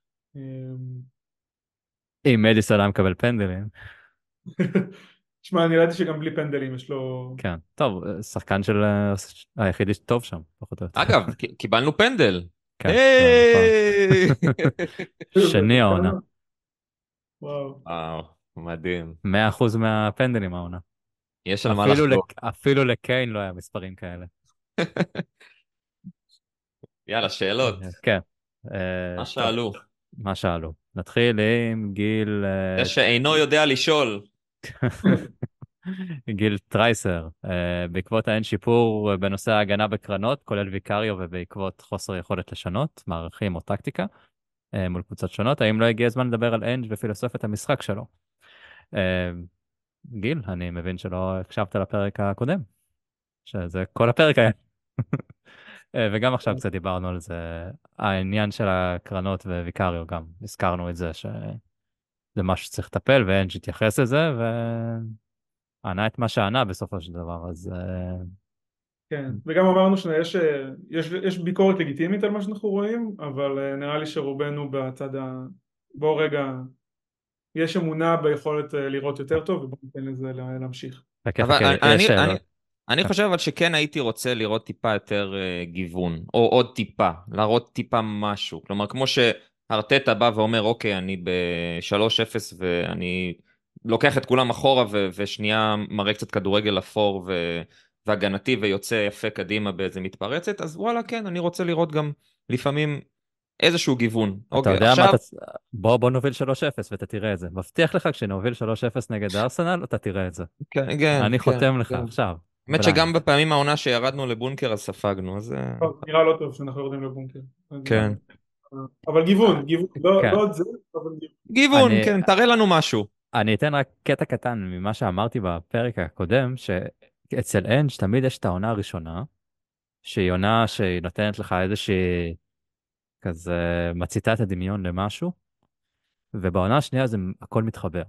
אם מדיסון היה מקבל פנדלים. שמע, אני ידעתי שגם בלי פנדלים יש לו... כן. טוב, שחקן של היחידי טוב שם, פחות או יותר. אגב, קיבלנו פנדל. כן. היי! שני העונה. וואו. וואו, מדהים. 100% מהפנדלים העונה. יש על מה לחגוג. אפילו לקיין לא היה מספרים כאלה. יאללה, שאלות. כן. מה שאלו? מה שאלו? נתחיל עם גיל... זה שאינו יודע לשאול. גיל טרייסר. בעקבות האין שיפור בנושא ההגנה בקרנות, כולל ויקריו ובעקבות חוסר יכולת לשנות, מערכים או טקטיקה, מול קבוצות שונות, האם לא הגיע הזמן לדבר על אנג' ופילוסופיית המשחק שלו? גיל, אני מבין שלא הקשבת לפרק הקודם, שזה כל הפרק היה. וגם עכשיו קצת דיברנו על זה, העניין של הקרנות וויקריו גם, הזכרנו את זה שזה משהו שצריך לטפל, ואנג' התייחס לזה, וענה את מה שענה בסופו של דבר, אז... כן, וגם אמרנו שיש ביקורת לגיטימית על מה שאנחנו רואים, אבל נראה לי שרובנו בצד בוא רגע, יש אמונה ביכולת לראות יותר טוב, ובוא ניתן לזה להמשיך. אבל אני חושב אבל שכן הייתי רוצה לראות טיפה יותר גיוון, או עוד טיפה, להראות טיפה משהו. כלומר, כמו שארטטה בא ואומר, אוקיי, אני ב-3-0 ואני לוקח את כולם אחורה ושנייה מראה קצת כדורגל אפור והגנתי ויוצא יפה קדימה באיזה מתפרצת, אז וואלה, כן, אני רוצה לראות גם לפעמים איזשהו גיוון. אתה יודע מה, בוא נוביל 3-0 ואתה תראה את זה. מבטיח לך, כשנוביל 3-0 נגד ארסנל, אתה תראה את זה. אני חותם לך עכשיו. האמת שגם בפעמים העונה שירדנו לבונקר, אז ספגנו, אז... נראה לא טוב שאנחנו יורדים לבונקר. כן. אבל גיוון, לא עוד זה, אבל גיוון, כן, תראה לנו משהו. אני אתן רק קטע קטן ממה שאמרתי בפרק הקודם, שאצל אנג' תמיד יש את העונה הראשונה, שהיא עונה שהיא נותנת לך איזושהי כזה מציתה את הדמיון למשהו, ובעונה השנייה זה הכל מתחבר.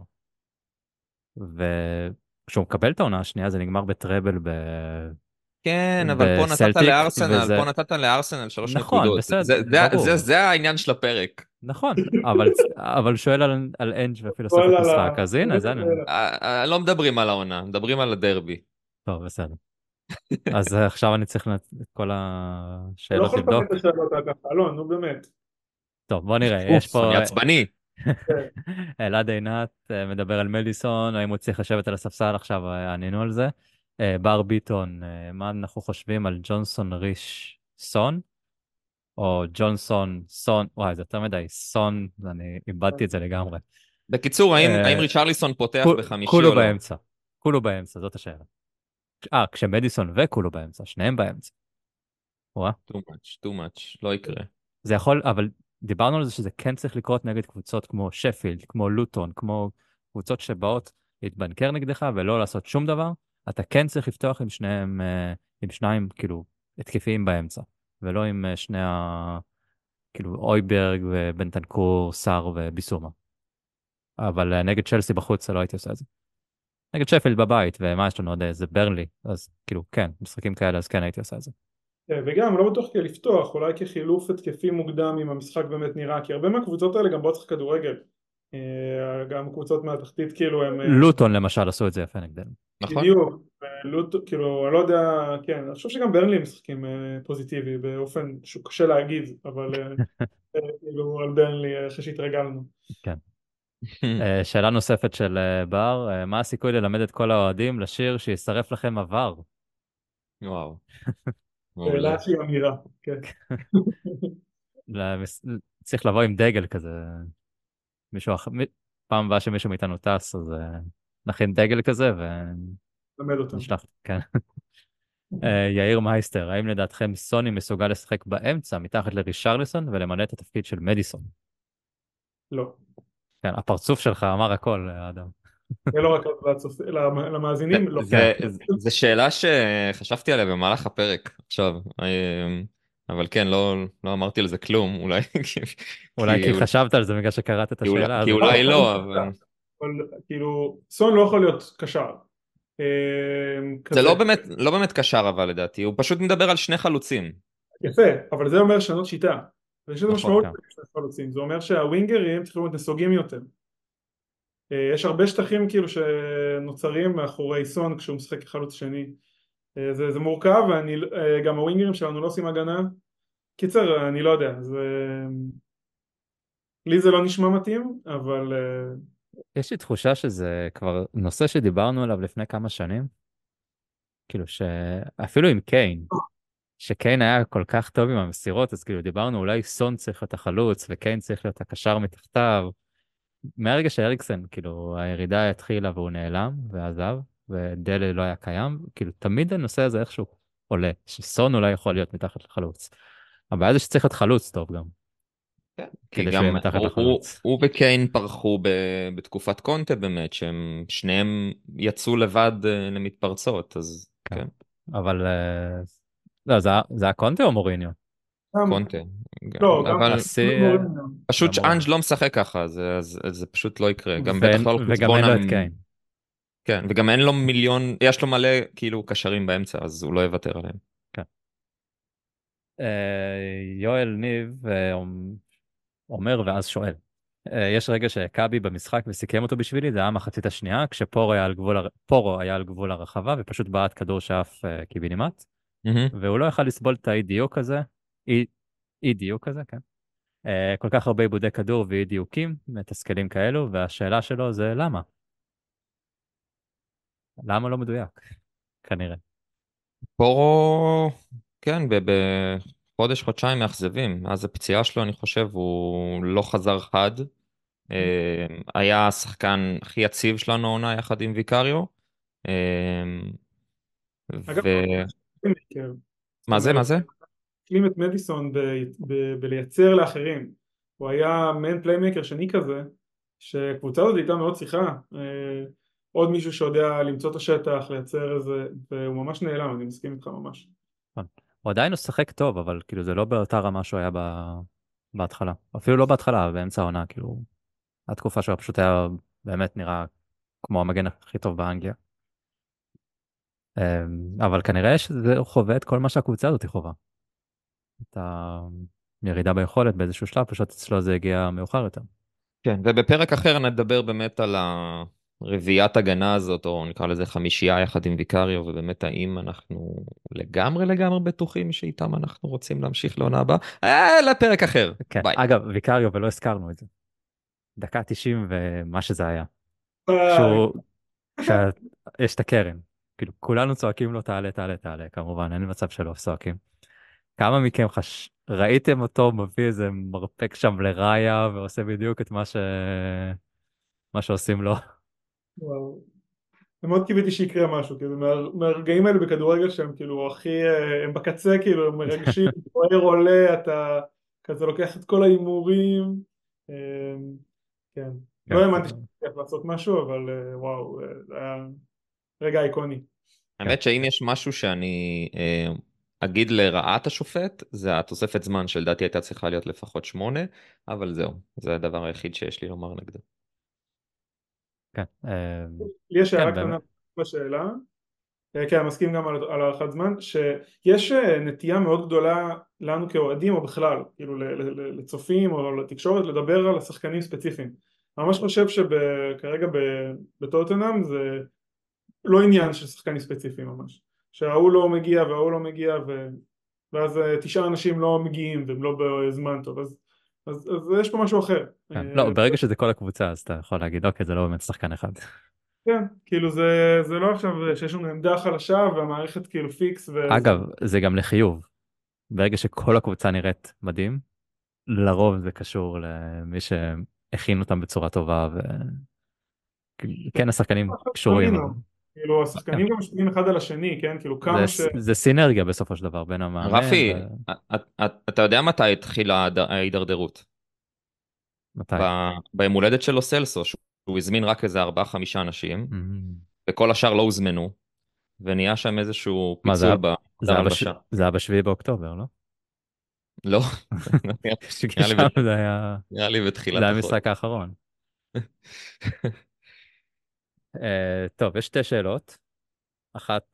וכשהוא מקבל את העונה השנייה זה נגמר בטראבל כן, אבל פה נתת לארסנל, פה נתת לארסנל 3 נקודות. נכון, בסדר, ברור. זה העניין של הפרק. נכון, אבל שואל על אנג' ופילוסופיית משחק, אז הנה, זה אני... לא מדברים על העונה, מדברים על הדרבי. טוב, בסדר. אז עכשיו אני צריך את כל אתה לא השאלות יכול לפרט את לבדוק. השאלות ככה, אלון, נו באמת. טוב, בוא נראה, יש אוף, אני פה עצבני. כן. אלעד עינת מדבר על מדיסון, האם הוא צריך לשבת על הספסל עכשיו, ענינו על זה. בר ביטון, מה אנחנו חושבים על ג'ונסון ריש סון, או ג'ונסון סון, וואי, זה יותר מדי, סון, אני איבדתי את זה לגמרי. בקיצור, האם אה, ריצ'רליסון פותח בחמישי כולו או לא? באמצע, כולו באמצע, זאת השאלה. כשמדיסון וכולו באמצע, שניהם באמצע. וואה. too much, too much, לא יקרה. זה יכול, אבל דיברנו על זה שזה כן צריך לקרות נגד קבוצות כמו שפילד, כמו לוטון, כמו קבוצות שבאות להתבנקר נגדך ולא לעשות שום דבר, אתה כן צריך לפתוח עם שניהם, עם שניים כאילו התקפיים באמצע, ולא עם שני כאילו אויברג ובנטנקור, סאר וביסומה. אבל נגד צ'לסי בחוץ לא הייתי עושה את זה. נגד שפילד בבית, ומה יש לנו עוד איזה ברנלי, אז כאילו כן, משחקים כאלה אז כן הייתי עושה את זה. וגם לא בטוח לפתוח, אולי כחילוף התקפי מוקדם אם המשחק באמת נראה, כי הרבה מהקבוצות האלה גם באות צריך כדורגל, גם קבוצות מהתחתית כאילו הם לוטון למשל עשו את זה יפה נגדנו. נכון? בדיוק, כאילו אני לא יודע, כן, אני חושב שגם ברנלי משחקים פוזיטיבי באופן שהוא קשה להגיד, אבל כאילו על ברנלי אחרי שהתרגלנו. כן. שאלה נוספת של בר, מה הסיכוי ללמד את כל האוהדים לשיר שישרף לכם עבר? וואו, מעולה. שאלה שהיא אמירה, כן. למס- צריך לבוא עם דגל כזה, מישהו פעם הבאה שמישהו מאיתנו טס, אז נכין דגל כזה למד אותם. ונשלח, כן. יאיר מייסטר, האם לדעתכם סוני מסוגל לשחק באמצע מתחת לרישרליסון ולמלא את התפקיד של מדיסון? לא. כן, הפרצוף שלך אמר הכל, אדם. זה לא רק למאזינים, לא. כן. זו שאלה שחשבתי עליה במהלך הפרק עכשיו, אבל כן, לא אמרתי על זה כלום, אולי אולי כי כי חשבת על זה בגלל שקראת את השאלה, אז כי אולי לא, אבל אבל כאילו סון לא יכול להיות קשר זה כזה. לא באמת קשר אבל לדעתי, הוא פשוט מדבר על שני חלוצים. יפה, אבל זה אומר לשנות שיטה. ויש לזה נכון. משמעות כן. לשני חלוצים. זה אומר שהווינגרים צריכים להיות נסוגים יותר. יש הרבה שטחים כאילו שנוצרים מאחורי סון כשהוא משחק כחלוץ שני. זה מורכב, גם הווינגרים שלנו לא עושים הגנה. קיצר, אני לא יודע. לי זה לא נשמע מתאים, אבל יש לי תחושה שזה כבר נושא שדיברנו עליו לפני כמה שנים, כאילו שאפילו עם קיין, שקיין היה כל כך טוב עם המסירות, אז כאילו דיברנו אולי סון צריך להיות החלוץ וקיין צריך להיות הקשר מתחתיו. מהרגע שאריקסן, כאילו הירידה התחילה והוא נעלם ועזב, ודלה לא היה קיים, כאילו תמיד הנושא הזה איכשהו עולה, שסון אולי יכול להיות מתחת לחלוץ. הבעיה זה שצריך להיות חלוץ טוב גם, כן, כי כדי שהוא יהיה גם מתחת לחלוץ. הוא וקיין פרחו בתקופת קונטה באמת, שהם שניהם יצאו לבד למתפרצות, אז כן. כן, אבל לא, זה היה קונטה או מוריניו? גם, קונטה. לא, גם אבל השיא מוריניו. פשוט גם מוריניו. שאנג' לא משחק ככה, זה פשוט לא יקרה, גם בטח לא על וגם חשבון אין לו את קיין. כן, וגם אין לו מיליון, יש לו מלא כאילו קשרים באמצע, אז הוא לא יוותר עליהם. כן. יואל ניב אומר ואז שואל. יש רגע שקאבי במשחק וסיכם אותו בשבילי, זה היה מחצית השנייה, פורו היה על גבול הרחבה ופשוט בעט כדור שאף קיבינימט, מהמם. והוא לא יכל לסבול את האי דיוק הזה, אי, אי דיוק הזה, כן. כל כך הרבה עיבודי כדור ואי דיוקים, מתסכלים כאלו, והשאלה שלו זה למה? למה לא מדויק? כנראה. פורו, כן, בחודש, חודשיים מאכזבים. אז הפציעה שלו, אני חושב, הוא לא חזר חד. היה השחקן הכי יציב שלנו העונה יחד עם ויקריו. אה, אגב, ומה זאת זה? מה אומרת, זה? הקלים את מדיסון בלייצר לאחרים. הוא היה מיין פליימקר שני כזה, שקבוצה הזאת הייתה מאוד שיחה. עוד מישהו שיודע למצוא את השטח, לייצר איזה, והוא ממש נעלם, אני מסכים איתך ממש. נכון. הוא עדיין משחק טוב, אבל כאילו זה לא באותה רמה שהוא היה בהתחלה. אפילו לא בהתחלה, באמצע העונה, כאילו, התקופה שהוא פשוט היה באמת נראה כמו המגן הכי טוב באנגליה. אבל כנראה שזה חווה את כל מה שהקבוצה הזאת חווה. את הירידה ביכולת באיזשהו שלב, פשוט אצלו זה הגיע מאוחר יותר. כן, ובפרק אחר נדבר באמת הרביעיית הגנה הזאת, או נקרא לזה חמישייה יחד עם ויקריו, ובאמת האם אנחנו לגמרי לגמרי בטוחים שאיתם אנחנו רוצים להמשיך לעונה הבאה? לפרק אחר, כן, ביי. אגב, ויקריו, ולא הזכרנו את זה. דקה 90 ומה שזה היה. פאק. כשהוא, כשיש את הקרן. כאילו, כולנו צועקים לו, תעלה, תעלה, תעלה, כמובן, אין מצב שלא צועקים. כמה מכם ראיתם אותו מביא איזה מרפק שם לראיה, ועושה בדיוק את מה שעושים לו? וואו. מאוד קיוויתי שיקרה משהו, כאילו מהרגעים האלה בכדורגל שהם כאילו הכי, הם בקצה כאילו, הם מרגשים, פוער עולה, אתה כזה לוקח את כל ההימורים, אה, כן, לא כן, האמנתי שצריך לעשות משהו, אבל וואו, זה היה רגע איקוני. כן. האמת שאם יש משהו שאני אגיד לרעת השופט, זה התוספת זמן שלדעתי הייתה צריכה להיות לפחות 8, אבל זהו, זה הדבר היחיד שיש לי לומר נגדו. כן, לי יש כן, הערה באמת. קטנה בשאלה, כן, אני מסכים גם על הארכת זמן, שיש נטייה מאוד גדולה לנו כאוהדים או בכלל, כאילו לצופים או לתקשורת לדבר על השחקנים ספציפיים. אני ממש חושב שכרגע בטוטנהאם זה לא עניין של שחקנים ספציפיים ממש, שההוא לא מגיע וההוא לא מגיע ואז 9 אנשים לא מגיעים והם לא בזמן טוב, אז יש פה משהו אחר. כן. לא, ברגע שזה כל הקבוצה, אז אתה יכול להגיד, אוקיי, זה לא באמת שחקן אחד. כן, כאילו זה לא עכשיו שיש לנו עמדה חלשה והמערכת כאילו פיקס וזה. אגב, זה גם לחיוב. ברגע שכל הקבוצה נראית מדהים, לרוב זה קשור למי שהכין אותם בצורה טובה, וכן, השחקנים קשורים, אבל... כאילו כן. השחקנים גם משפיעים אחד על השני, כן? כאילו כמה ש... זה סינרגיה בסופו של דבר בין המאמן רפי, אתה יודע מתי התחילה ההידרדרות? ומתי. ביום הולדת שלו סלסו, שהוא הזמין רק איזה 4-5 אנשים, וכל השאר לא הוזמנו, ונהיה שם איזשהו מה, פיצול זה בחדר היה הלבשה. זה היה בשביעי באוקטובר, לא? לא, נראה לי שם נראה לי זה בתחילת היה החודש. המשחק האחרון. טוב, יש שתי שאלות. אחת,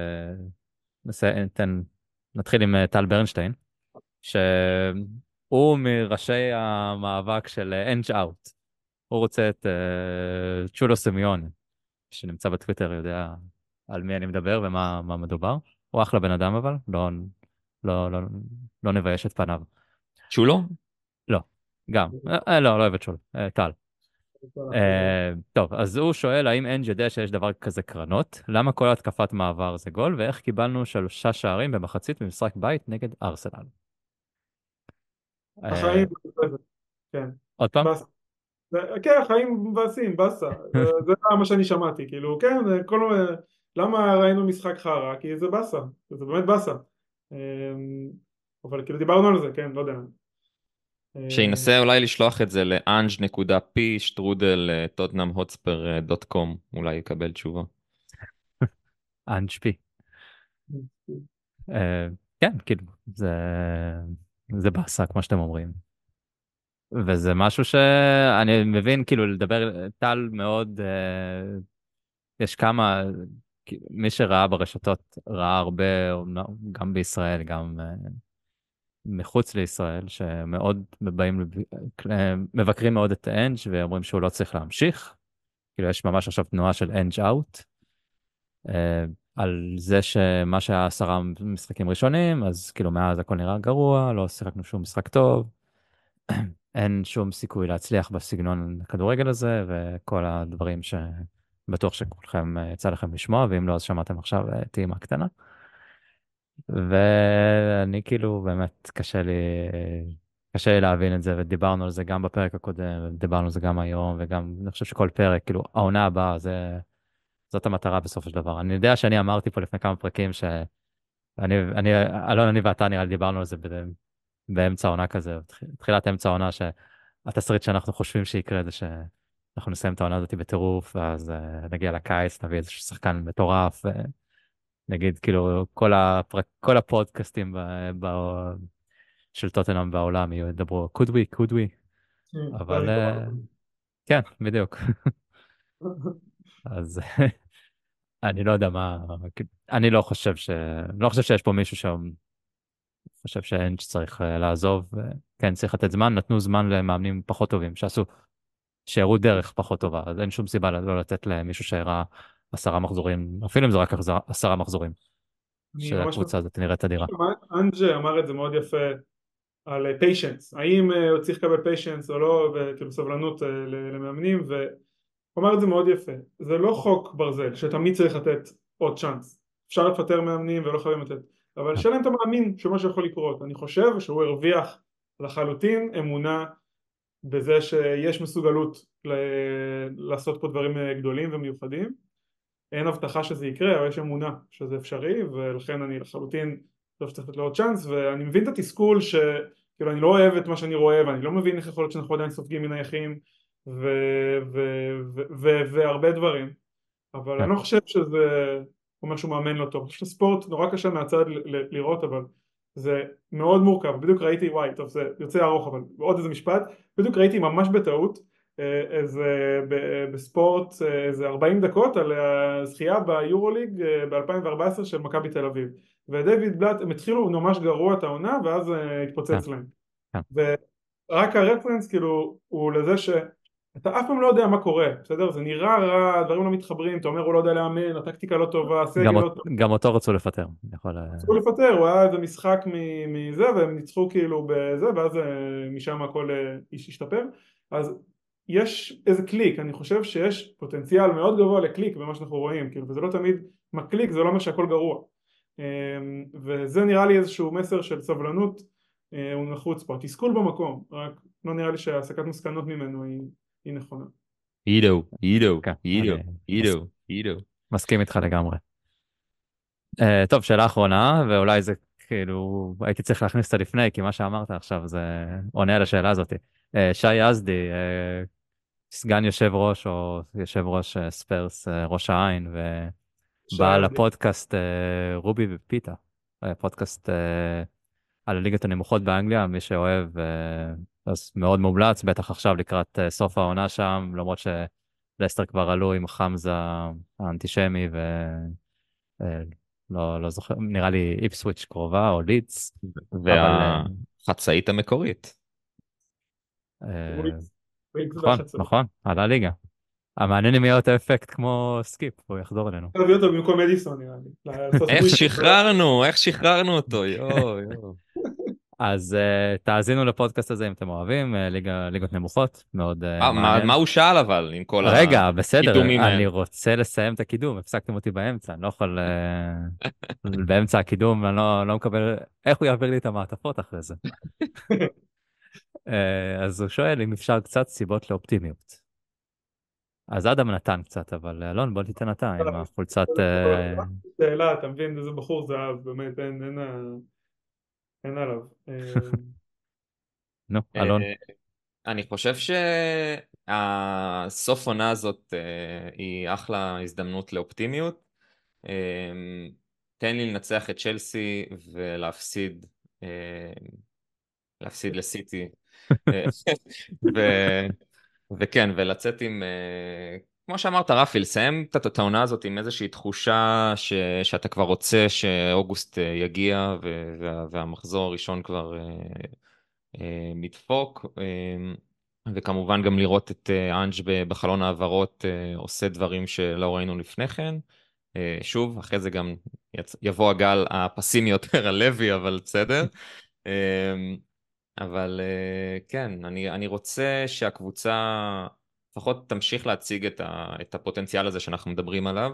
נתחיל עם טל ברנשטיין, שהוא מראשי המאבק של אנג' אאוט. הוא רוצה את צ'ולו סמיון, שנמצא בטוויטר, יודע על מי אני מדבר ומה מדובר. הוא אחלה בן אדם, אבל לא, לא, לא נבייש את פניו. צ'ולו? לא, גם. לא אוהב את צ'ולו, טל. טוב, אז הוא שואל האם אנג' יודע שיש דבר כזה קרנות, למה כל התקפת מעבר זה גול, ואיך קיבלנו 3 שערים במחצית במשחק בית נגד ארסנל. החיים, כן. עוד פעם? באסה. כן, החיים מבאסים, באסה. זה מה שאני שמעתי, כאילו, כן, למה ראינו משחק חרא? כי זה באסה, זה באמת באסה. אבל כאילו דיברנו על זה, כן, לא יודע. שינסה אולי לשלוח את זה לאנג'.p@tottenhamhotspur.com, אולי יקבל תשובה. אנג' פי. כן, כאילו, זה באסה, כמו שאתם אומרים. וזה משהו שאני מבין, כאילו, לדבר, טל מאוד, יש כמה, מי שראה ברשתות ראה הרבה, גם בישראל, גם מחוץ לישראל, שמאוד מבקרים מאוד את האנג' ואומרים שהוא לא צריך להמשיך. כאילו, יש ממש עכשיו תנועה של אנג' אאוט, על זה שמה שהיה 10 משחקים ראשונים, אז כאילו מאז הכל נראה גרוע, לא שיחקנו שום משחק טוב, אין שום סיכוי להצליח בסגנון הכדורגל הזה, וכל הדברים שבטוח שכולכם יצא לכם לשמוע, ואם לא אז שמעתם עכשיו טעימה קטנה. ואני כאילו באמת קשה לי להבין את זה, ודיברנו על זה גם בפרק הקודם, ודיברנו על זה גם היום, וגם אני חושב שכל פרק, כאילו העונה הבאה, זאת המטרה בסופו של דבר. אני יודע שאני אמרתי פה לפני כמה פרקים אלון, אני ואתה נראה לי דיברנו על זה באמצע העונה כזה, תחילת אמצע העונה, שהתסריט שאנחנו חושבים שיקרה זה שאנחנו נסיים את העונה הזאת בטירוף, ואז נגיע לקיץ, נביא איזשהו שחקן מטורף, ונגיד כאילו כל הפודקאסטים של טוטנהאם בעולם ידברו, could we, אבל כן, בדיוק. אז אני לא יודע אני לא חושב שיש פה מישהו חושב שאין שצריך לעזוב, כן, צריך לתת זמן, נתנו זמן למאמנים פחות טובים, שהראו דרך פחות טובה, אז אין שום סיבה לא לתת למישהו שהראה 10 מחזורים, אפילו אם זה רק 10 מחזורים, אני ממש שהקבוצה הזאת נראית אדירה. אנג'ה אמר את זה מאוד יפה על פיישנס, האם הוא צריך לקבל פיישנס או לא, וכאילו סבלנות למאמנים, והוא אמר את זה מאוד יפה. זה לא חוק ברזל שתמיד צריך לתת עוד צ'אנס, אפשר לפטר מאמנים ולא חייבים לתת, אבל שאלה אם אתה מאמין שמשהו יכול לקרות. אני חושב שהוא הרוויח לחלוטין אמונה בזה שיש מסוגלות לעשות פה דברים גדולים ומיוחדים. אין הבטחה שזה יקרה, אבל יש אמונה שזה אפשרי, ולכן אני לחלוטין חושב שצריך לתת לו עוד צ'אנס. ואני מבין את התסכול כאילו אני לא אוהב את מה שאני רואה, ואני לא מבין איך יכול להיות שאנחנו עדיין סופגים מנייחים והרבה דברים, אבל כן. אני לא חושב שזה אומר שהוא מאמן לא טוב. אני חושב שספורט נורא קשה מהצד לראות, אבל זה מאוד מורכב. בדיוק ראיתי, וואי, טוב, זה יוצא ארוך, אבל עוד איזה משפט, בדיוק ראיתי ממש בטעות איזה בספורט איזה 40 דקות על הזכייה ביורוליג ב-2014 של מכבי תל אביב, ודייוויד בלאט, הם התחילו ממש גרוע את העונה ואז כן. התפוצץ להם, כן. ורק הרפרנס כאילו הוא לזה שאתה אף פעם לא יודע מה קורה, בסדר? זה נראה רע, הדברים לא מתחברים, אתה אומר הוא לא יודע לאמן, הטקטיקה לא טובה, הסגל לא טוב, גם אותו רצו לפטר, אני יכול... רצו לפטר, הוא היה איזה משחק מזה והם ניצחו כאילו בזה, ואז משם הכל השתפר. אז יש איזה קליק, אני חושב שיש פוטנציאל מאוד גבוה לקליק במה שאנחנו רואים, כאילו, וזה לא תמיד מקליק, זה לא אומר שהכל גרוע, וזה נראה לי איזשהו מסר של סבלנות, הוא נחוץ פה, התסכול במקום, רק לא נראה לי שהסקת מסקנות ממנו היא נכונה. כן, אידו, אני אידו. מסכים איתך לגמרי. טוב, שאלה אחרונה, ואולי זה כאילו, הייתי צריך להכניס אותה לפני, כי מה שאמרת עכשיו זה עונה על השאלה הזאת. שי יזדי, סגן יושב ראש או יושב ראש ספרס ראש העין, ובעל שי הפודקאסט רובי ופיתה, פודקאסט על הליגות הנמוכות באנגליה, מי שאוהב, אז מאוד מומלץ, בטח עכשיו לקראת סוף העונה שם, למרות שלסטר כבר עלו עם חמזה האנטישמי, לא זוכר, נראה לי איפסוויץ' קרובה או לידס, אבל והחצאית המקורית. נכון, נכון, עלה ליגה. המעניין אם יהיה אותו אפקט כמו סקיפ, הוא יחזור אלינו. להביא אותו במקום מדיסון נראה לי. איך שחררנו אותו, יואו. אז תאזינו לפודקאסט הזה אם אתם אוהבים, ליגות נמוכות, מאוד מעניין. מה הוא שאל אבל, עם כל רגע, בסדר, הקידומים אני האלה? רוצה לסיים את הקידום, הפסקתם אותי באמצע, אני לא יכול, באמצע הקידום, אני לא מקבל, איך הוא יעביר לי את המעטפות אחרי זה? אז הוא שואל אם אפשר קצת סיבות לאופטימיות. אז אדם נתן קצת, אבל אלון, בוא תיתן אתה עם החולצת... שאלה, אתה מבין, איזה בחור זהב, באמת, אין עליו. נו, אלון. אני חושב שהסוף עונה הזאת היא אחלה הזדמנות לאופטימיות. תן לי לנצח את צ'לסי ולהפסיד לסיטי. וכן, ולצאת עם, כמו שאמרת רפי, לסיים את העונה הזאת עם איזושהי תחושה שאתה כבר רוצה שאוגוסט יגיע והמחזור הראשון כבר מדפוק, וכמובן גם לראות את אנג' בחלון העברות עושה דברים שלא ראינו לפני כן. שוב, אחרי זה גם יבוא הגל הפסימי יותר על לוי, אבל בסדר. אבל כן, אני רוצה שהקבוצה לפחות תמשיך להציג את הפוטנציאל הזה שאנחנו מדברים עליו,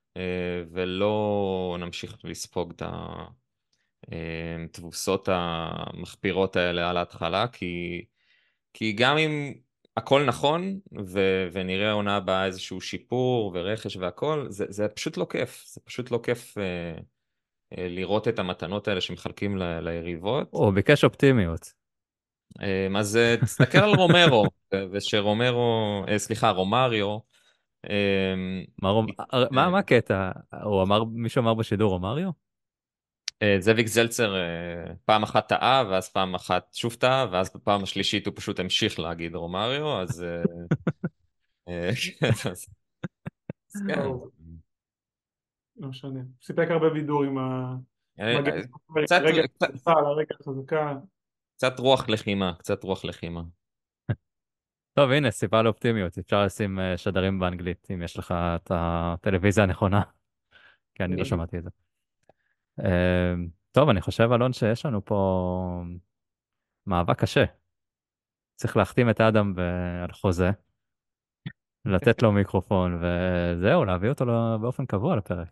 ולא נמשיך לספוג את התבוסות המחפירות האלה על ההתחלה, כי גם אם הכל נכון, ונראה עונה הבאה איזשהו שיפור ורכש והכל, זה פשוט לא כיף, זה פשוט לא כיף לראות את המתנות האלה שמחלקים ליריבות. הוא ביקש אופטימיות. אז תסתכל על רומרו, רומריו. מה הקטע? מישהו אמר בשידור רומריו? זאביק זלצר פעם אחת טעה, ואז פעם אחת שוב טעה, ואז בפעם השלישית הוא פשוט המשיך להגיד רומריו, אז כן. לא משנה, סיפק הרבה בידור עם רגע חזקה. קצת רוח לחימה, קצת רוח לחימה. טוב, הנה, סיבה לאופטימיות. אפשר לשים שדרים באנגלית, אם יש לך את הטלוויזיה הנכונה, כי אני לא שמעתי את זה. טוב, אני חושב, אלון, שיש לנו פה מאבק קשה. צריך להחתים את אדם על חוזה, לתת לו מיקרופון, וזהו, להביא אותו באופן קבוע לפרק.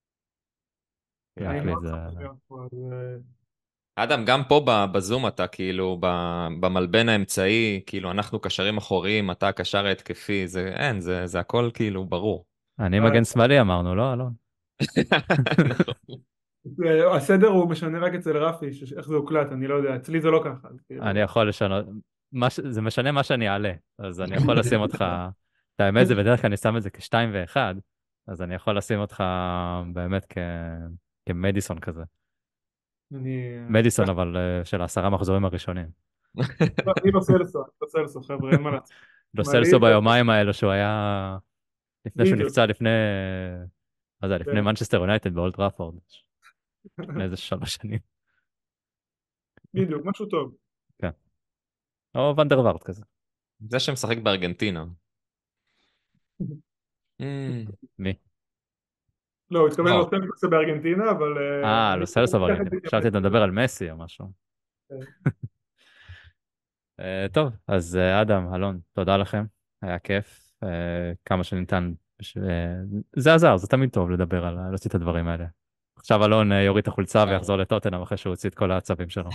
אני להקליט מאוד זה... שמח להיות פה, אז אדם, גם פה בזום אתה כאילו במלבן האמצעי, כאילו אנחנו קשרים אחוריים, אתה הקשר ההתקפי, זה אין, זה הכל כאילו ברור. אני מגן שמאלי אמרנו, לא, אלון? נכון. הסדר הוא משנה רק אצל רפי, איך זה הוקלט, אני לא יודע, אצלי זה לא ככה, אז אני כאילו... יכול לשנות, זה משנה מה שאני אעלה, אז אני יכול לשים אותך, את האמת זה בדרך כלל אני שם את זה כשתיים ואחד, אז אני יכול לשים אותך באמת כמדיסון כזה. אני... מדיסון אבל של 10 מחזורים הראשונים. אני בסלסו, אני בסלסו, חבר'ה, אין מה לעשות. לא שמאלי, סלסו ביומיים האלו שהוא היה, לפני שהוא בדיוק, נפצע, מה זה, לפני כן. מנצ'סטר יונייטד באולט טראפורד, לפני איזה 3 שנים. בדיוק, משהו טוב. כן. או ונדרווארט כזה. זה שמשחק בארגנטינה. מי? לא, הוא התכוון לא. לאותנטיקה בארגנטינה, אבל לא אני סלסו תכף בארגנטינה. חשבתי אתייחס אתה לזה. מדבר על מסי או משהו. כן. טוב, אז אדם, אלון, תודה לכם, היה כיף, כמה שניתן, זה עזר, זה תמיד טוב לדבר להוציא את הדברים האלה. עכשיו אלון יוריד את החולצה ויחזור לטוטנהאם אחרי שהוא הוציא את כל העצבים שלו.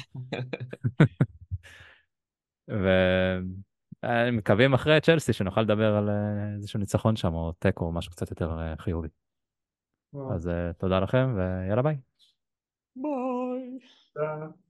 ומקווים אחרי צ'לסי שנוכל לדבר על איזשהו ניצחון שם, או תיקו, או משהו קצת יותר חיובי. וואו. אז תודה לכם, ויאללה ביי. ביי. תודה.